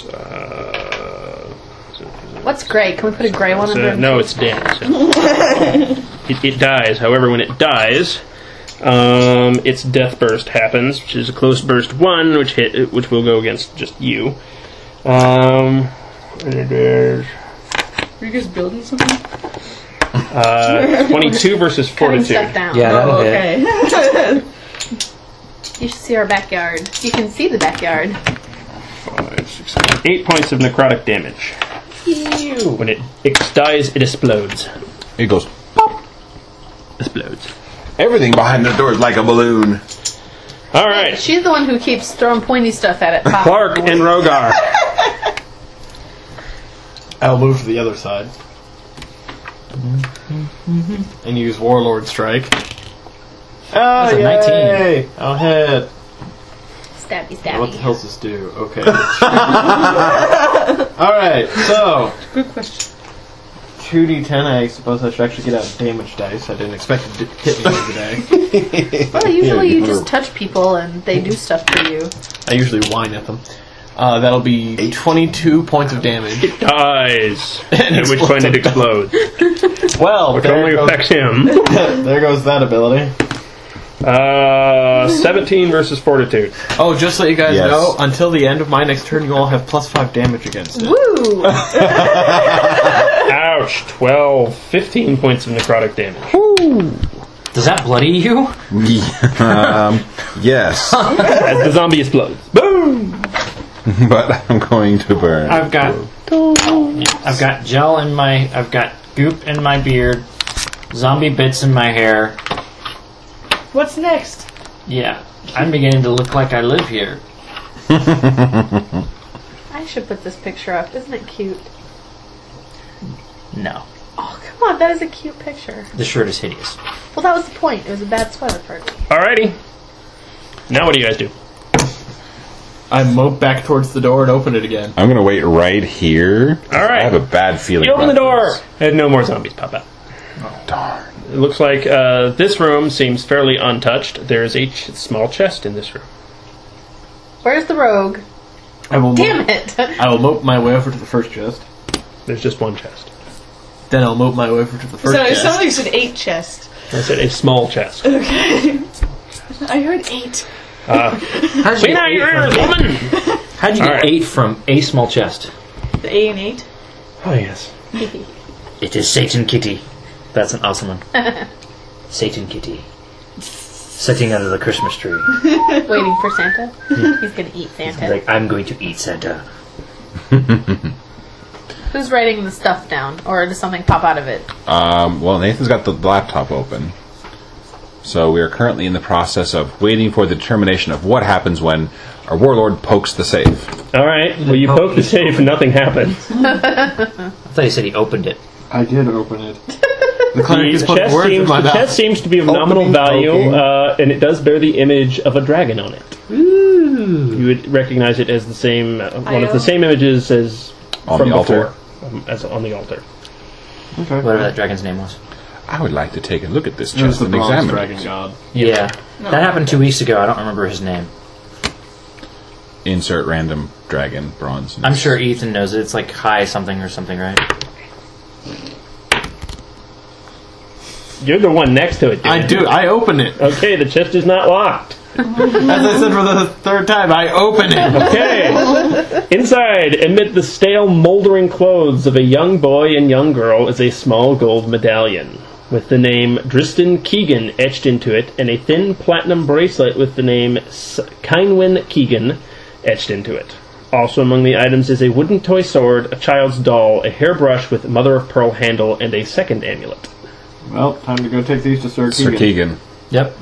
What's gray? Can we put a gray one under? No, it's dead. So. it dies. However, when it dies, its death burst happens, which is a close burst 1, which will go against just you. And it is Are you guys building something? 22 versus Cutting Fortitude. stuff down. Yeah, that'll Oh, hit. okay. You should see our backyard. You can see the backyard. 5, 6, 7, 8 points of necrotic damage. Ew. When it dies, it explodes. It goes. Explodes. Everything behind the door is like a balloon. All right. She's the one who keeps throwing pointy stuff at it. Pop. Clark and Rogar. I'll move to the other side. And use Warlord Strike. Oh, That's a 19. I'll hit. Stabby, stabby. What the hell does this do? Okay. Alright, so. Good question. 2d10, I suppose I should actually get out damage dice. I didn't expect it to hit me today. Well, usually you just touch people and they do stuff for you. I usually whine at them. That'll be 22 points of damage. It dies. At which point it explodes. Well, Which only affects him. there goes that ability. 17 versus Fortitude. Oh, just so you guys Yes. know, until the end of my next turn, you all have +5 damage against it. Woo! Ouch. 12, 15 points of necrotic damage. Does that bloody you? Yes. As the zombie explodes. Boom! But I'm going to burn. I've got gel in my. I've got goop in my beard, zombie bits in my hair. What's next? Yeah, I'm beginning to look like I live here. I should put this picture up. Isn't it cute? No, Oh, come on. That is a cute picture. the shirt is hideous. Well, that was the point. It was a bad sweater party. Alrighty. Now what do you guys do? I mope back towards the door and open it again. I'm going to wait right here. All right. I have a bad feeling. You open the about door, this. and no more zombies pop out. Darn. It looks like this room seems fairly untouched. There is a small chest in this room. Where's the rogue? I will Damn mope, it! I will mope my way over to the first chest. There's just one chest. Then I'll mope my way over to the first So it chest. sounded like you said 8 chest. I said a small chest. Okay. I heard 8. How'd you Clean get out your 8 ears, from, woman! how'd you get Alright. 8 from a small chest? The A and 8. Oh, yes. It is Satan Kitty. That's an awesome one. Satan Kitty. Sitting under the Christmas tree. Waiting for Santa. He's gonna eat Santa. Like, I'm going to eat Santa. Who's writing the stuff down? Or does something pop out of it? Well, Nathan's got the laptop open. So we are currently in the process of waiting for the determination of what happens when our warlord pokes the safe. Alright, well, you poke the safe and nothing happens. I thought you said he opened it. I did open it. The cleric has The put words in my the mouth. chest seems to be of nominal Opening, value, poking. and it does bear the image of a dragon on it. You would recognize it as the same one of the same images as On from the altar? before, on the altar. Okay. Whatever that dragon's name was. I would like to take a look at this It was chest the and bronze examine dragon it. god. Yeah. That happened 2 weeks ago. I don't remember his name. Insert random dragon bronze. I'm sure Ethan knows it. It's like high something or something, right? You're the one next to it, dude. I do. I open it. Okay, the chest is not locked. As I said for the third time, I open it. Okay. Inside, amid the stale, moldering clothes of a young boy and young girl, is a small gold medallion with the name Driston Keegan etched into it, and a thin platinum bracelet with the name Kynwyn Keegan etched into it. Also among the items is a wooden toy sword, a child's doll, a hairbrush with mother-of-pearl handle, and a second amulet. Well, time to go take these to Sir Keegan. Sir Keegan. Yep.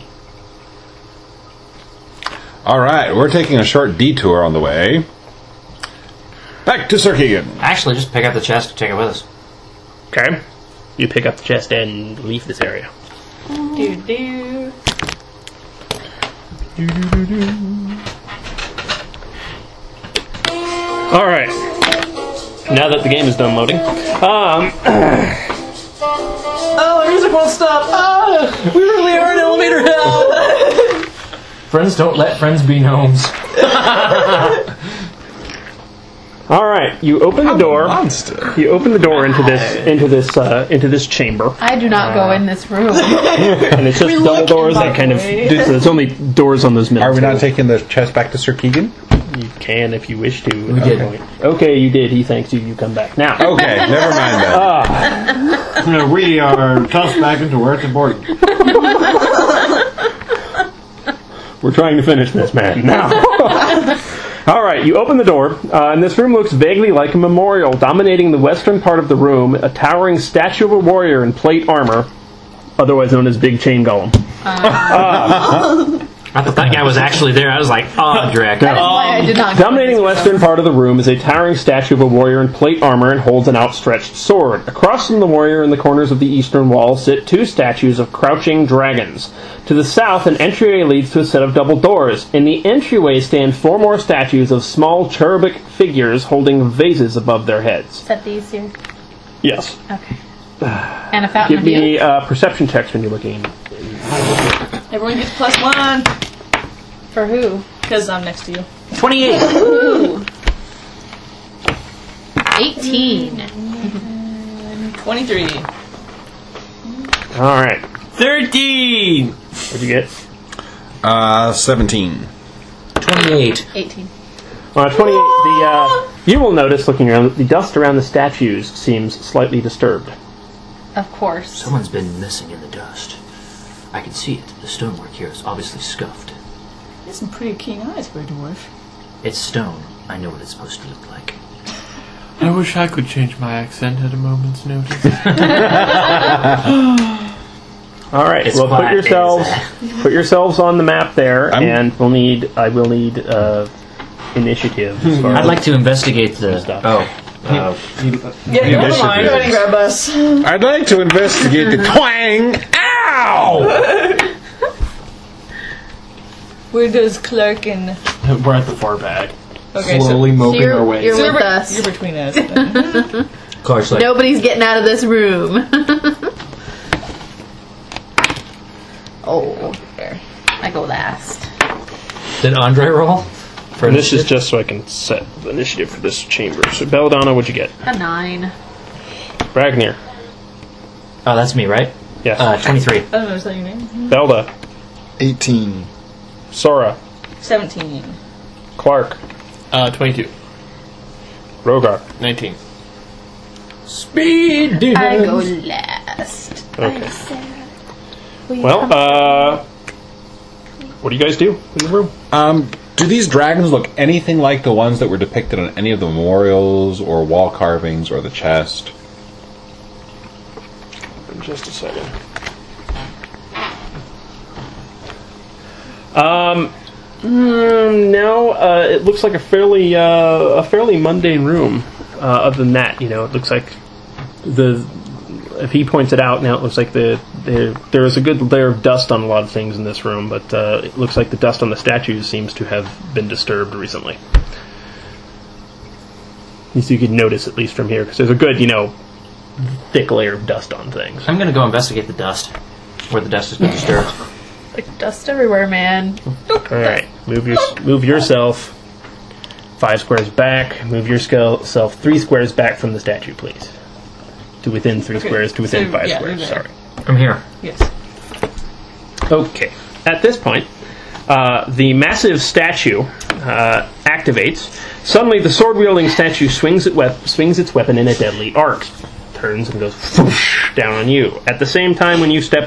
Alright, we're taking a short detour on the way. Back to Sir Keegan. Actually, just pick up the chest and take it with us. Okay. You pick up the chest and leave this area. Do. Alright. Now that the game is done loading. Oh, the music won't stop. Ah, we really are in elevator hell. Friends don't let friends be gnomes. Alright, you open the door. Monster. You open the door into this chamber. I do not go in this room. And it's just double doors that kind of so there's only doors on those middle. Are we not tables. taking the chest back to Sir Keegan? You can if you wish to. We did. Okay, you did. He thanks you. You come back now. Okay, never mind that. We are tossed back into where it's important. We're trying to finish this, man. Now. All right, you open the door, and this room looks vaguely like a memorial. Dominating the western part of the room, a towering statue of a warrior in plate armor, otherwise known as Big Chain Golem. I thought that guy was actually there. I was like, Drek. That is why I did not go Dominating the western part of the room is a towering statue of a warrior in plate armor and holds an outstretched sword. Across from the warrior in the corners of the eastern wall sit two statues of crouching dragons. To the south, an entryway leads to a set of double doors. In the entryway stand four more statues of small cherubic figures holding vases above their heads. Set these here. Yes. Okay. And a fountain Give of youth. me perception checks when you're looking. Everyone gets +1 For who? because I'm next to you. 28. 18. 23. All right. 13. What'd you get? 17. 28. 18. 28. You will notice, looking around, the dust around the statues seems slightly disturbed. Of course. Someone's been messing in the dust. I can see it. The stonework here is obviously scuffed. He has some pretty keen eyes for a dwarf. It's stone. I know what it's supposed to look like. I wish I could change my accent at a moment's notice. All right. It's Well, flat, put yourselves on the map there, I'm- and I will need initiative. As far I'd as like to investigate the. Stuff. Oh. Yeah, never mind. Go ahead and grab us. I'd like to investigate the twang. Ow! Where does Clark and... We're at the far back. Okay, Slowly So moping you're, our way. you're so with us. you're between us. Then. Clark's like, Nobody's getting out of this room. Oh, there. I go last. did Andre roll? For And this is initiative? just so I can set the initiative for this chamber. So, Belladonna, what'd you get? A 9. Ragnir. Oh, that's me, right? Yes. 23. I don't know, is that your name? Belda. 18. Sora. 17. Clark. 22. Rogar. 19. Speed demons. I go last. Okay. I'm Sarah. Will you Well, come? what do you guys do in the room? Do these dragons look anything like the ones that were depicted on any of the memorials or wall carvings or the chest? In just a second. No, it looks like a fairly mundane room. Other than that, it looks like if he points it out now, it looks like there is a good layer of dust on a lot of things in this room, but it looks like the dust on the statues seems to have been disturbed recently. So you could notice at least from here, because there's a good, thick layer of dust on things. I'm gonna go investigate the dust, where the dust has been disturbed. Like dust everywhere, man. Alright, move yourself 5 squares back. Move yourself 3 squares back from the statue, please. To within 3 squares, to within 5 squares, sorry. From here. Yes. Okay. At this point, the massive statue activates. Suddenly, the sword-wielding statue swings its weapon in a deadly arc, turns and goes whoosh, down on you. At the same time, when you step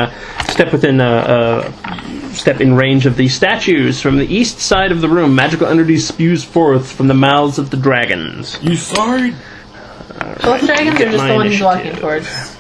in range of the statues, from the east side of the room, magical energy spews forth from the mouths of the dragons. You sorry? Both dragons or Get just my the one he's walking initiative. towards?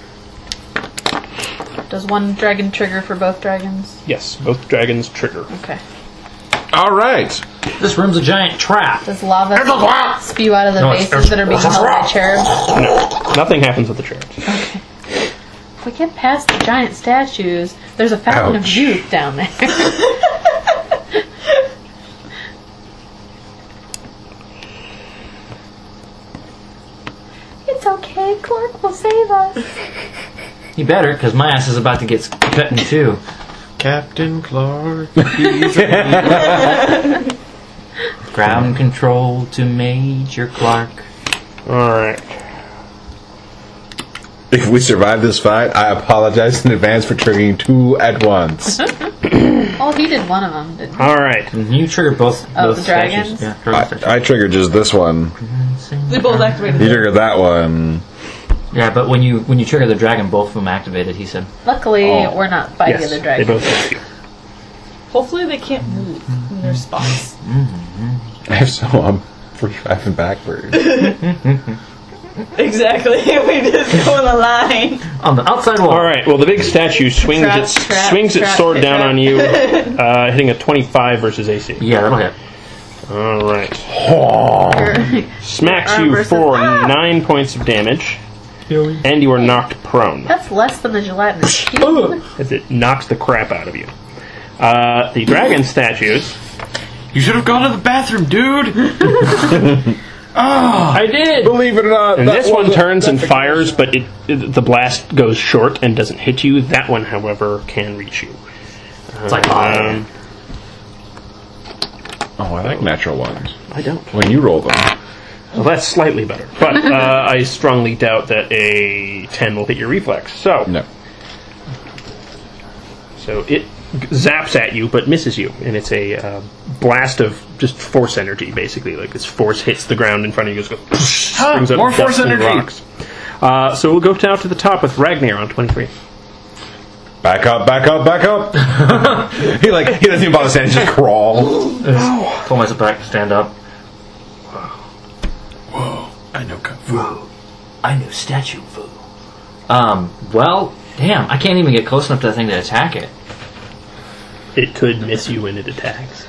Does one dragon trigger for both dragons? Yes, both dragons trigger. Okay. All right. This room's a giant trap. Does lava spew out of the bases that are being held by cherubs? No, nothing happens with the cherubs. Okay. If we get past the giant statues, there's a fountain of youth down there. It's okay, Clark will save us. You better, because my ass is about to get cut in two. Captain Clark. Ground control to Major Clark. Alright. If we survive this fight, I apologize in advance for triggering 2 at once. Oh, he did one of them, didn't he? Alright. You triggered both Oh, the statues. dragons? Yeah, dragon statues. I triggered just this one. They both activated. You triggered that one. Yeah, but when you trigger the dragon, both of them activated, he said. Luckily, we're not fighting Yes, the they dragons. both hit you. Hopefully they can't move from their spots. I'm driving backwards. Exactly. We just go in a line. On the outside wall. Alright, well, the big statue swings Trap, its trap, swings its trap, sword trap. down on you, hitting a 25 versus AC. Yeah, that'll hit. Alright. Smacks Arm you versus- for 9 points of damage, and you are knocked prone, That's less than the gelatinous cube. as it knocks the crap out of you. The dragon statues... You should have gone to the bathroom, dude. I did! Believe it or not, And that this one wasn't- turns and fires, but the blast goes short and doesn't hit you. That one, however, can reach you. It's like fire. Oh, I like natural ones. I don't. When you roll them. Well, that's slightly better. But I strongly doubt that a 10 will hit your reflex. So No. it zaps at you, but misses you. And it's a blast of just force energy, basically. Like this force hits the ground in front of you. Just goes, springs up more dust force and energy. rocks. So we'll go down to the top with Ragnar on 23. Back up, back up, back up. he doesn't even bother standing, just crawl. Pull myself back to stand up. I know Kung Fu. I know statue fu. Well, damn, I can't even get close enough to that thing to attack it. It could miss you when it attacks.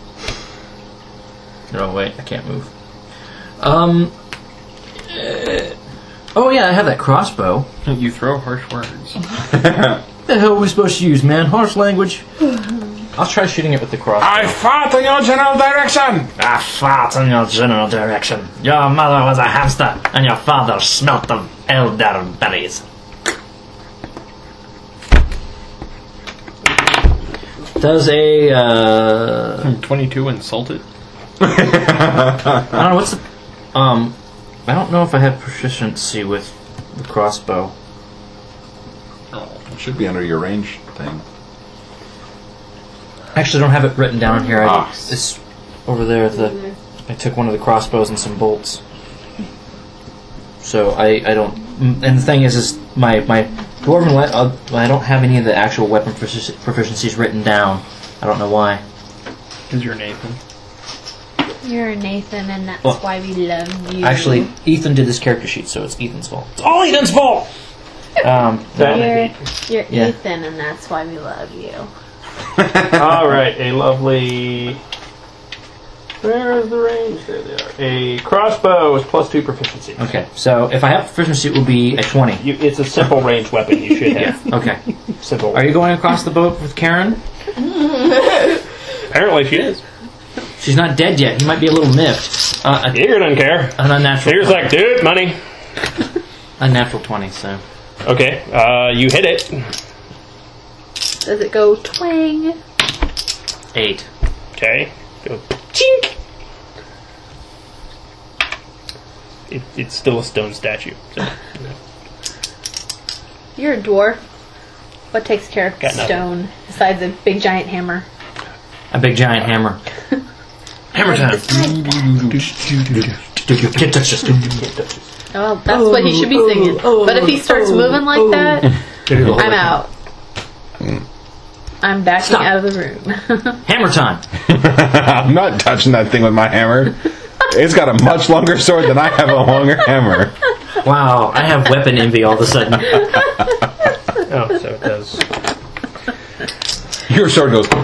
No, wait, I can't move. Oh yeah, I have that crossbow. You throw harsh words. The hell are we supposed to use, man? Harsh language. I'll try shooting it with the crossbow. I fought in your general direction. I fought in your general direction. Your mother was a hamster, and your father smelt of elderberries. Does a 22 insulted. I don't know what's the I don't know if I have proficiency with the crossbow. It should be under your range thing. Actually, I don't have it written down here. It's over there. I took one of the crossbows and some bolts. So I don't. And the thing is my dwarven I don't have any of the actual weapon proficiencies written down. I don't know why. Is your Nathan? You're Nathan, and that's Well, why we love you. Actually, Ethan did this character sheet, so it's Ethan's fault. It's all Ethan's fault. You're Yeah. Ethan, and that's why we love you. All right, a lovely. Where is the range? There they are. A crossbow is +2 proficiency. Okay, so if I have proficiency, it will be a 20. It's a simple range weapon. You should have. Okay. Simple. Are you going across the boat with Karen? Apparently, she is. She's not dead yet. He might be a little miffed. Jaeger doesn't care. An unnatural. Jaeger's like, dude, money. Unnatural 20. So. Okay, you hit it. Does it go twang? 8. Okay. Go chink. It's still a stone statue. So. You're a dwarf. What takes care of Got nothing. stone besides a big giant hammer? A big giant hammer. Hammer time. Can't touch this. Oh, that's what he should be singing. But if he starts moving like that, I'm out. I'm backing out of the room. Hammer time. I'm not touching that thing with my hammer. It's got a much longer sword than I have a longer hammer. Wow, I have weapon envy all of a sudden. Oh, so it does. Your sword goes.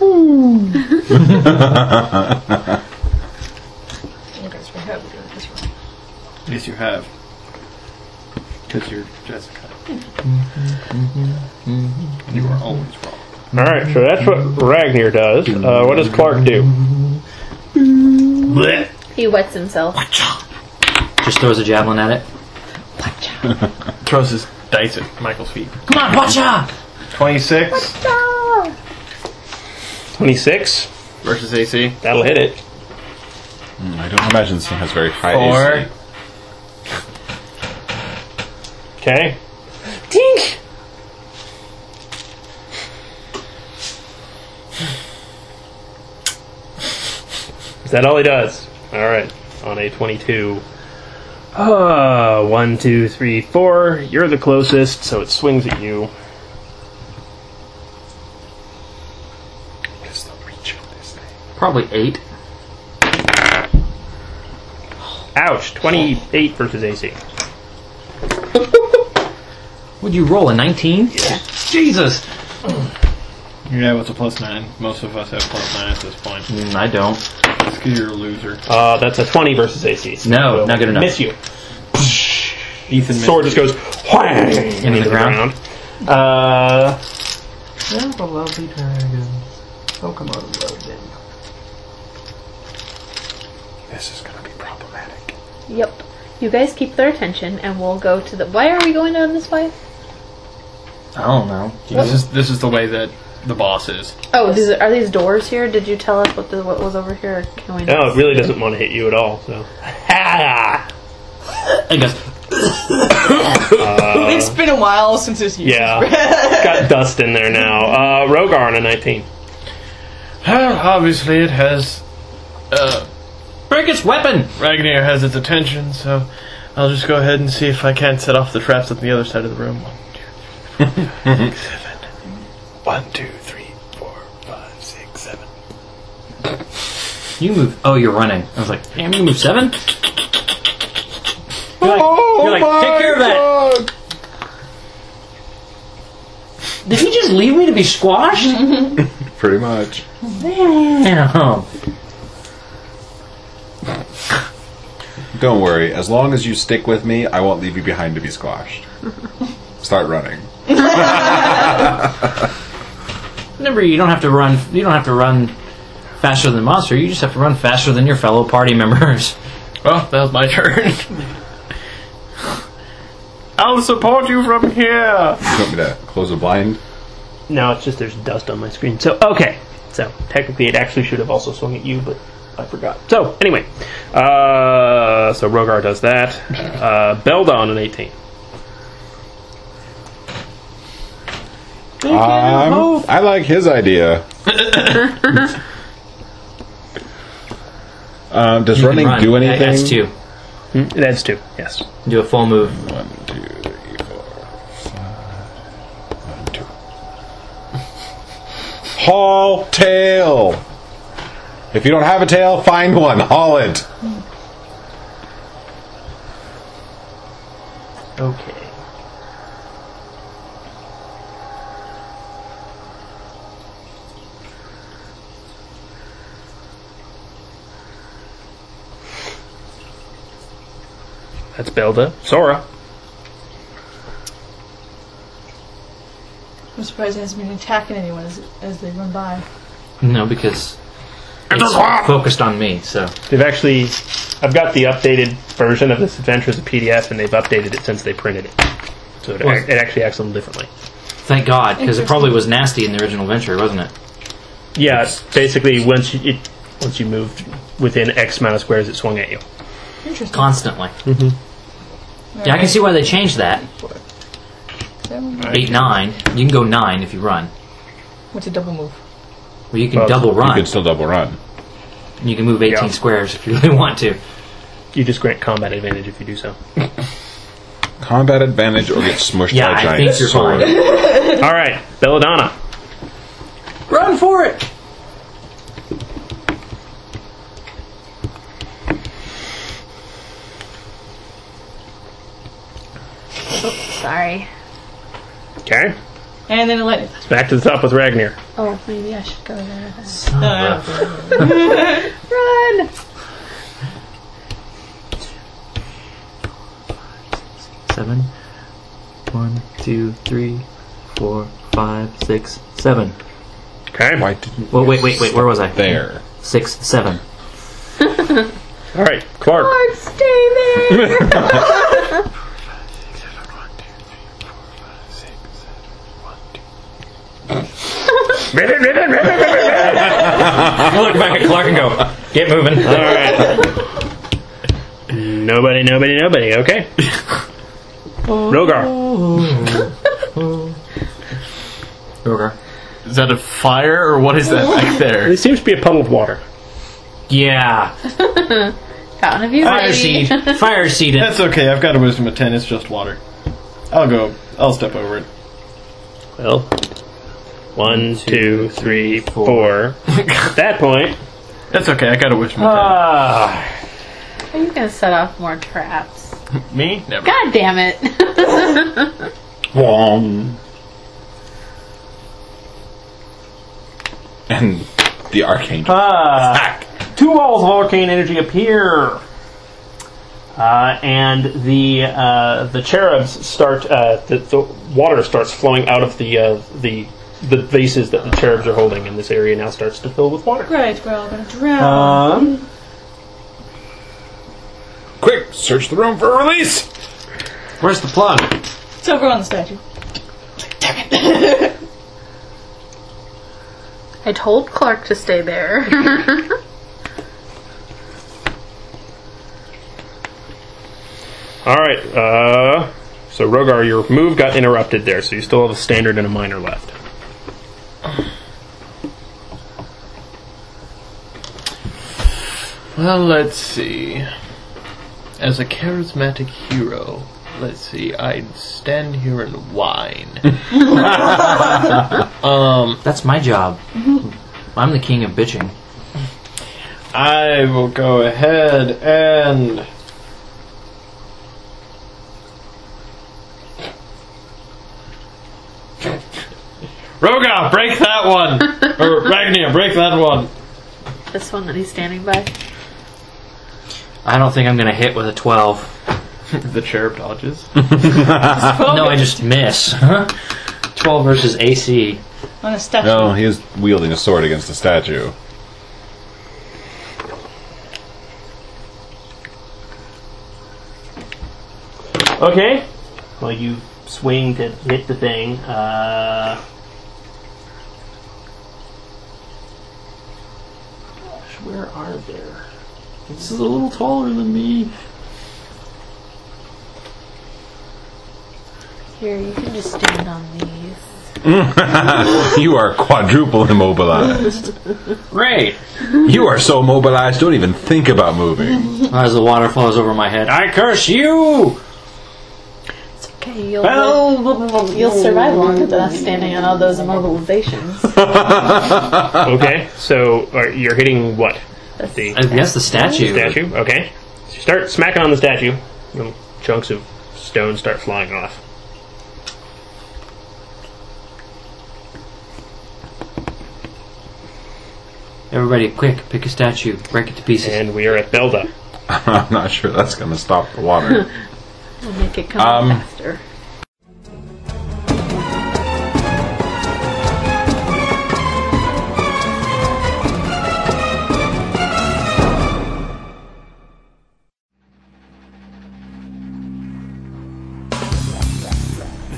Yes, you have. Because you're Jessica. You are always wrong. Alright, so that's what Ragnar does. What does Clark do? He wets himself. Just throws a javelin at it. Throws his dice at Michael's feet. Come on, watch out! 26 26 versus AC. That'll hit it. I don't imagine this thing has very high 4. AC. Okay. Tink! Is that all he does? Alright. On a 22. 1, 2, 3, 4. You're the closest, so it swings at you. What is the reach of this thing? Probably 8. Ouch. 28 versus AC. Would you roll a 19? Yeah. Jesus! Yeah, what's a +9? Most of us have +9 at this point. I don't. It's because you're a loser. That's a 20 versus AC. So No, not good enough. Miss you. Ethan Sword just goes whang into the ground. the lovely dragons. Oh, come on, Logan. This is going to be problematic. Yep. You guys keep their attention, and we'll go to the. Why are we going down this way? I don't know. This is the way that the boss is. Oh, are these doors here? Did you tell us what was over here? Or can we No, it really doesn't want to hit you at all. So. I guess. It's been a while since it's used. Yeah. Got dust in there now. Rogar on a 19. Well, obviously it has... Break its weapon! Ragnar has its attention, so I'll just go ahead and see if I can't set off the traps at the other side of the room. 1, 2, 3, 4, 5, 6, 7. 1, 2, 3, 4, 5, 6, 7. You move. Oh, you're running. I was like, damn, you move 7? You're like, take care of that. Did he just leave me to be squashed? Pretty much. Damn. Don't worry. As long as you stick with me, I won't leave you behind to be squashed. Start running. Remember, you don't have to run. You don't have to run faster than the monster. You just have to run faster than your fellow party members. Well, that was my turn. I'll support you from here. You want me to close a blind? No, it's just there's dust on my screen. So, okay. So, technically it actually should have also swung at you, but I forgot. So, anyway. So Rogar does that. Belda on an 18. I like his idea. Does running do anything? That's 2. It adds 2, yes. Do a full move. 1, 2, 3, 4, 5. 1, 2. Haul tail. If you don't have a tail, find one. Haul it. Okay. That's Belda. Sora. I'm surprised it hasn't been attacking anyone as they run by. No, because it's focused on me. So They've actually, I've got the updated version of this adventure as a PDF, and they've updated it since they printed it. So it actually acts a little differently. thank God, because it probably was nasty in the original adventure, wasn't it? Yeah, it's basically once you moved within X amount of squares, it swung at you. Interesting. Constantly. Yeah, I can see why they changed that. 8, 9. You can go 9 if you run. What's a double move? Well, you can double You run. could still double run. You can move 18 squares if you really want to. You just grant combat advantage if you do so. Combat advantage or get smushed Yeah, by a I giant think you're sword. fine. All right, Belladonna. Run for it! Sorry. Okay, And then let it. back to the top with Ragnar. Oh, maybe I should go there. Run! 7. 1, 2, 3, 4, 5, 6, 7. Okay. Why didn't Well, wait, where was I? there? 6, 7. All right, Clark. Clark, stay there! I look back at Clark and go, get moving. All right. Nobody. Okay. Rogar. Rogar. Is that a fire or what is that back there? It seems to be a puddle of water. Yeah. Fountain of youth. Fire seed. Fire seed it. That's okay. I've got a wisdom of 10. It's just water. I'll step over it. Well, 1, 2, 3, 4. At that point, That's okay. I got a wisdom of Are you going to set off more traps? 10. Me? Never. God damn it. Wong. And the archangel. two walls of arcane energy appear, and the cherubs start. The water starts flowing out of the vases that the cherubs are holding, and this area now starts to fill with water. Right, we're all gonna drown. Quick, search the room for a release. Where's the plug? It's over on the statue. I told Clark to stay there. All right. So Rogar, your move got interrupted there, so you still have a standard and a minor left. Well, let's see. As a charismatic hero, let's see. I'd stand here and whine. That's my job. I'm the king of bitching. I will go ahead and Roga, break that one! Or Ragnar, break that one! This one that he's standing by. I don't think I'm going to hit with a 12. The cherub dodges. No, I just miss. 12 versus AC. On a statue. No, he is wielding a sword against a statue. Okay. Well, you swing to hit the thing. Where are there? This is a little taller than me. Here, you can just stand on these. You are quadruple immobilized. Great. You are so mobilized, don't even think about moving. As the water flows over my head, I curse you! It's okay, you'll survive long enough standing on all those immobilizations. Okay, so you're hitting what? The I guess the statue. statue? Okay. So you start smacking on the statue. Little chunks of stone start flying off. Everybody, quick, pick a statue, break it to pieces. And we are at Belda. I'm not sure that's going to stop the water. We'll make it come faster.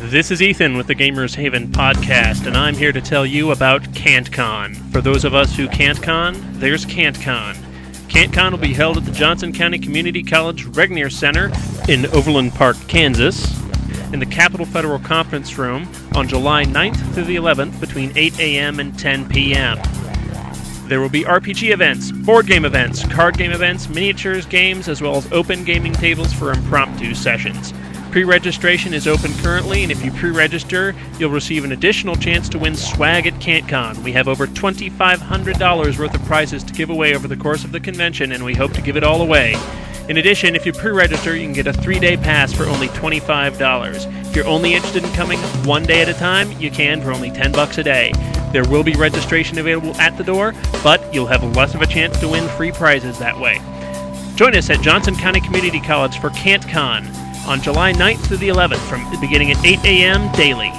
This is Ethan with the Gamers Haven podcast, and I'm here to tell you about Can'tCon. For those of us who can't con, there's Can'tCon. Can'tCon will be held at the Johnson County Community College Regnier Center in Overland Park, Kansas, in the Capitol Federal Conference Room on July 9th through the 11th between 8 a.m. and 10 p.m. There will be RPG events, board game events, card game events, miniatures games, as well as open gaming tables for impromptu sessions. Pre-registration is open currently, and if you pre-register, you'll receive an additional chance to win swag at Can'tCon. We have over $2,500 worth of prizes to give away over the course of the convention, and we hope to give it all away. In addition, if you pre-register, you can get a 3-day pass for only $25. If you're only interested in coming one day at a time, you can for only $10 a day. There will be registration available at the door, but you'll have less of a chance to win free prizes that way. Join us at Johnson County Community College for Can'tCon on July 9th through the 11th, beginning at 8 a.m. daily.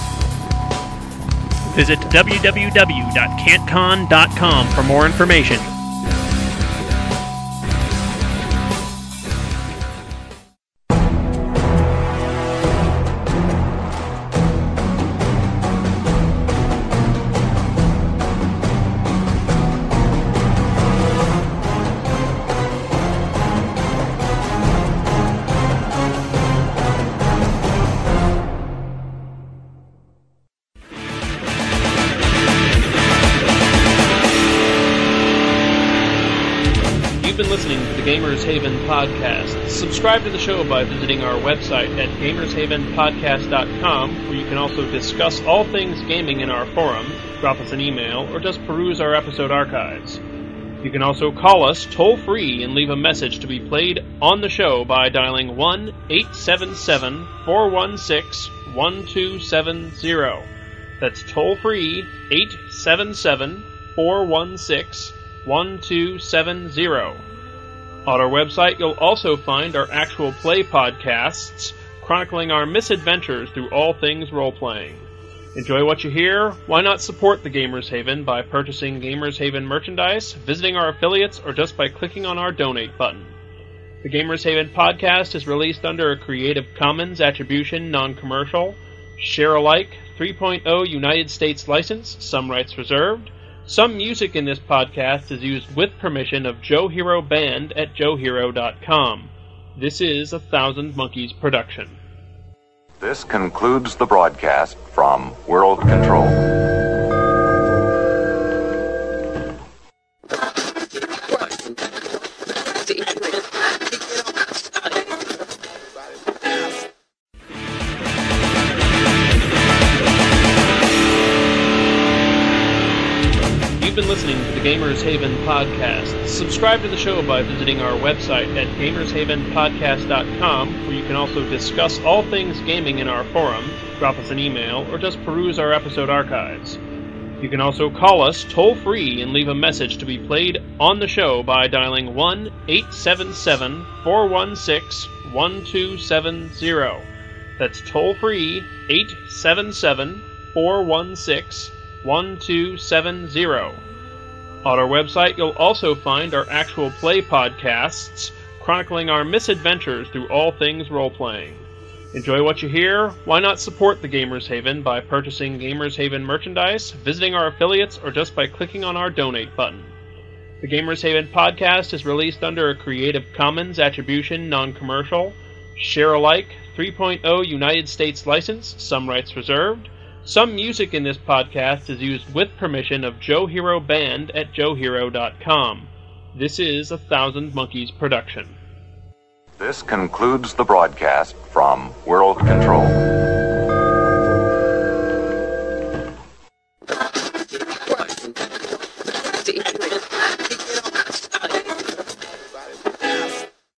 Visit www.cantcon.com for more information. You've been listening to the Gamers Haven podcast. Subscribe to the show by visiting our website at gamershavenpodcast.com, where you can also discuss all things gaming in our forum, drop us an email, or just peruse our episode archives. You can also call us toll-free and leave a message to be played on the show by dialing 1-877-416-1270. That's toll-free, 877-416-1270. On our website, you'll also find our actual play podcasts, chronicling our misadventures through all things role-playing. Enjoy what you hear? Why not support the Gamers Haven by purchasing Gamers Haven merchandise, visiting our affiliates, or just by clicking on our donate button? The Gamers Haven podcast is released under a Creative Commons Attribution Non-Commercial, Share-alike 3.0 United States license, some rights reserved. Some music in this podcast is used with permission of Joe Hero Band at joehero.com. This is a Thousand Monkeys production. This concludes the broadcast from World Control. You've been listening to the Gamers Haven podcast. Subscribe to the show by visiting our website at gamershavenpodcast.com, where you can also discuss all things gaming in our forum, drop us an email, or just peruse our episode archives. You can also call us toll-free and leave a message to be played on the show by dialing 1-877-416-1270. That's toll-free, 877-416-1270. On our website, you'll also find our actual play podcasts, chronicling our misadventures through all things role-playing. Enjoy what you hear? Why not support the Gamers Haven by purchasing Gamers Haven merchandise, visiting our affiliates, or just by clicking on our donate button? The Gamers Haven podcast is released under a Creative Commons Attribution Non-Commercial, Share-alike 3.0 United States license, some rights reserved. Some music in this podcast is used with permission of Joe Hero Band at joehero.com. This is a Thousand Monkeys production. This concludes the broadcast from World Control.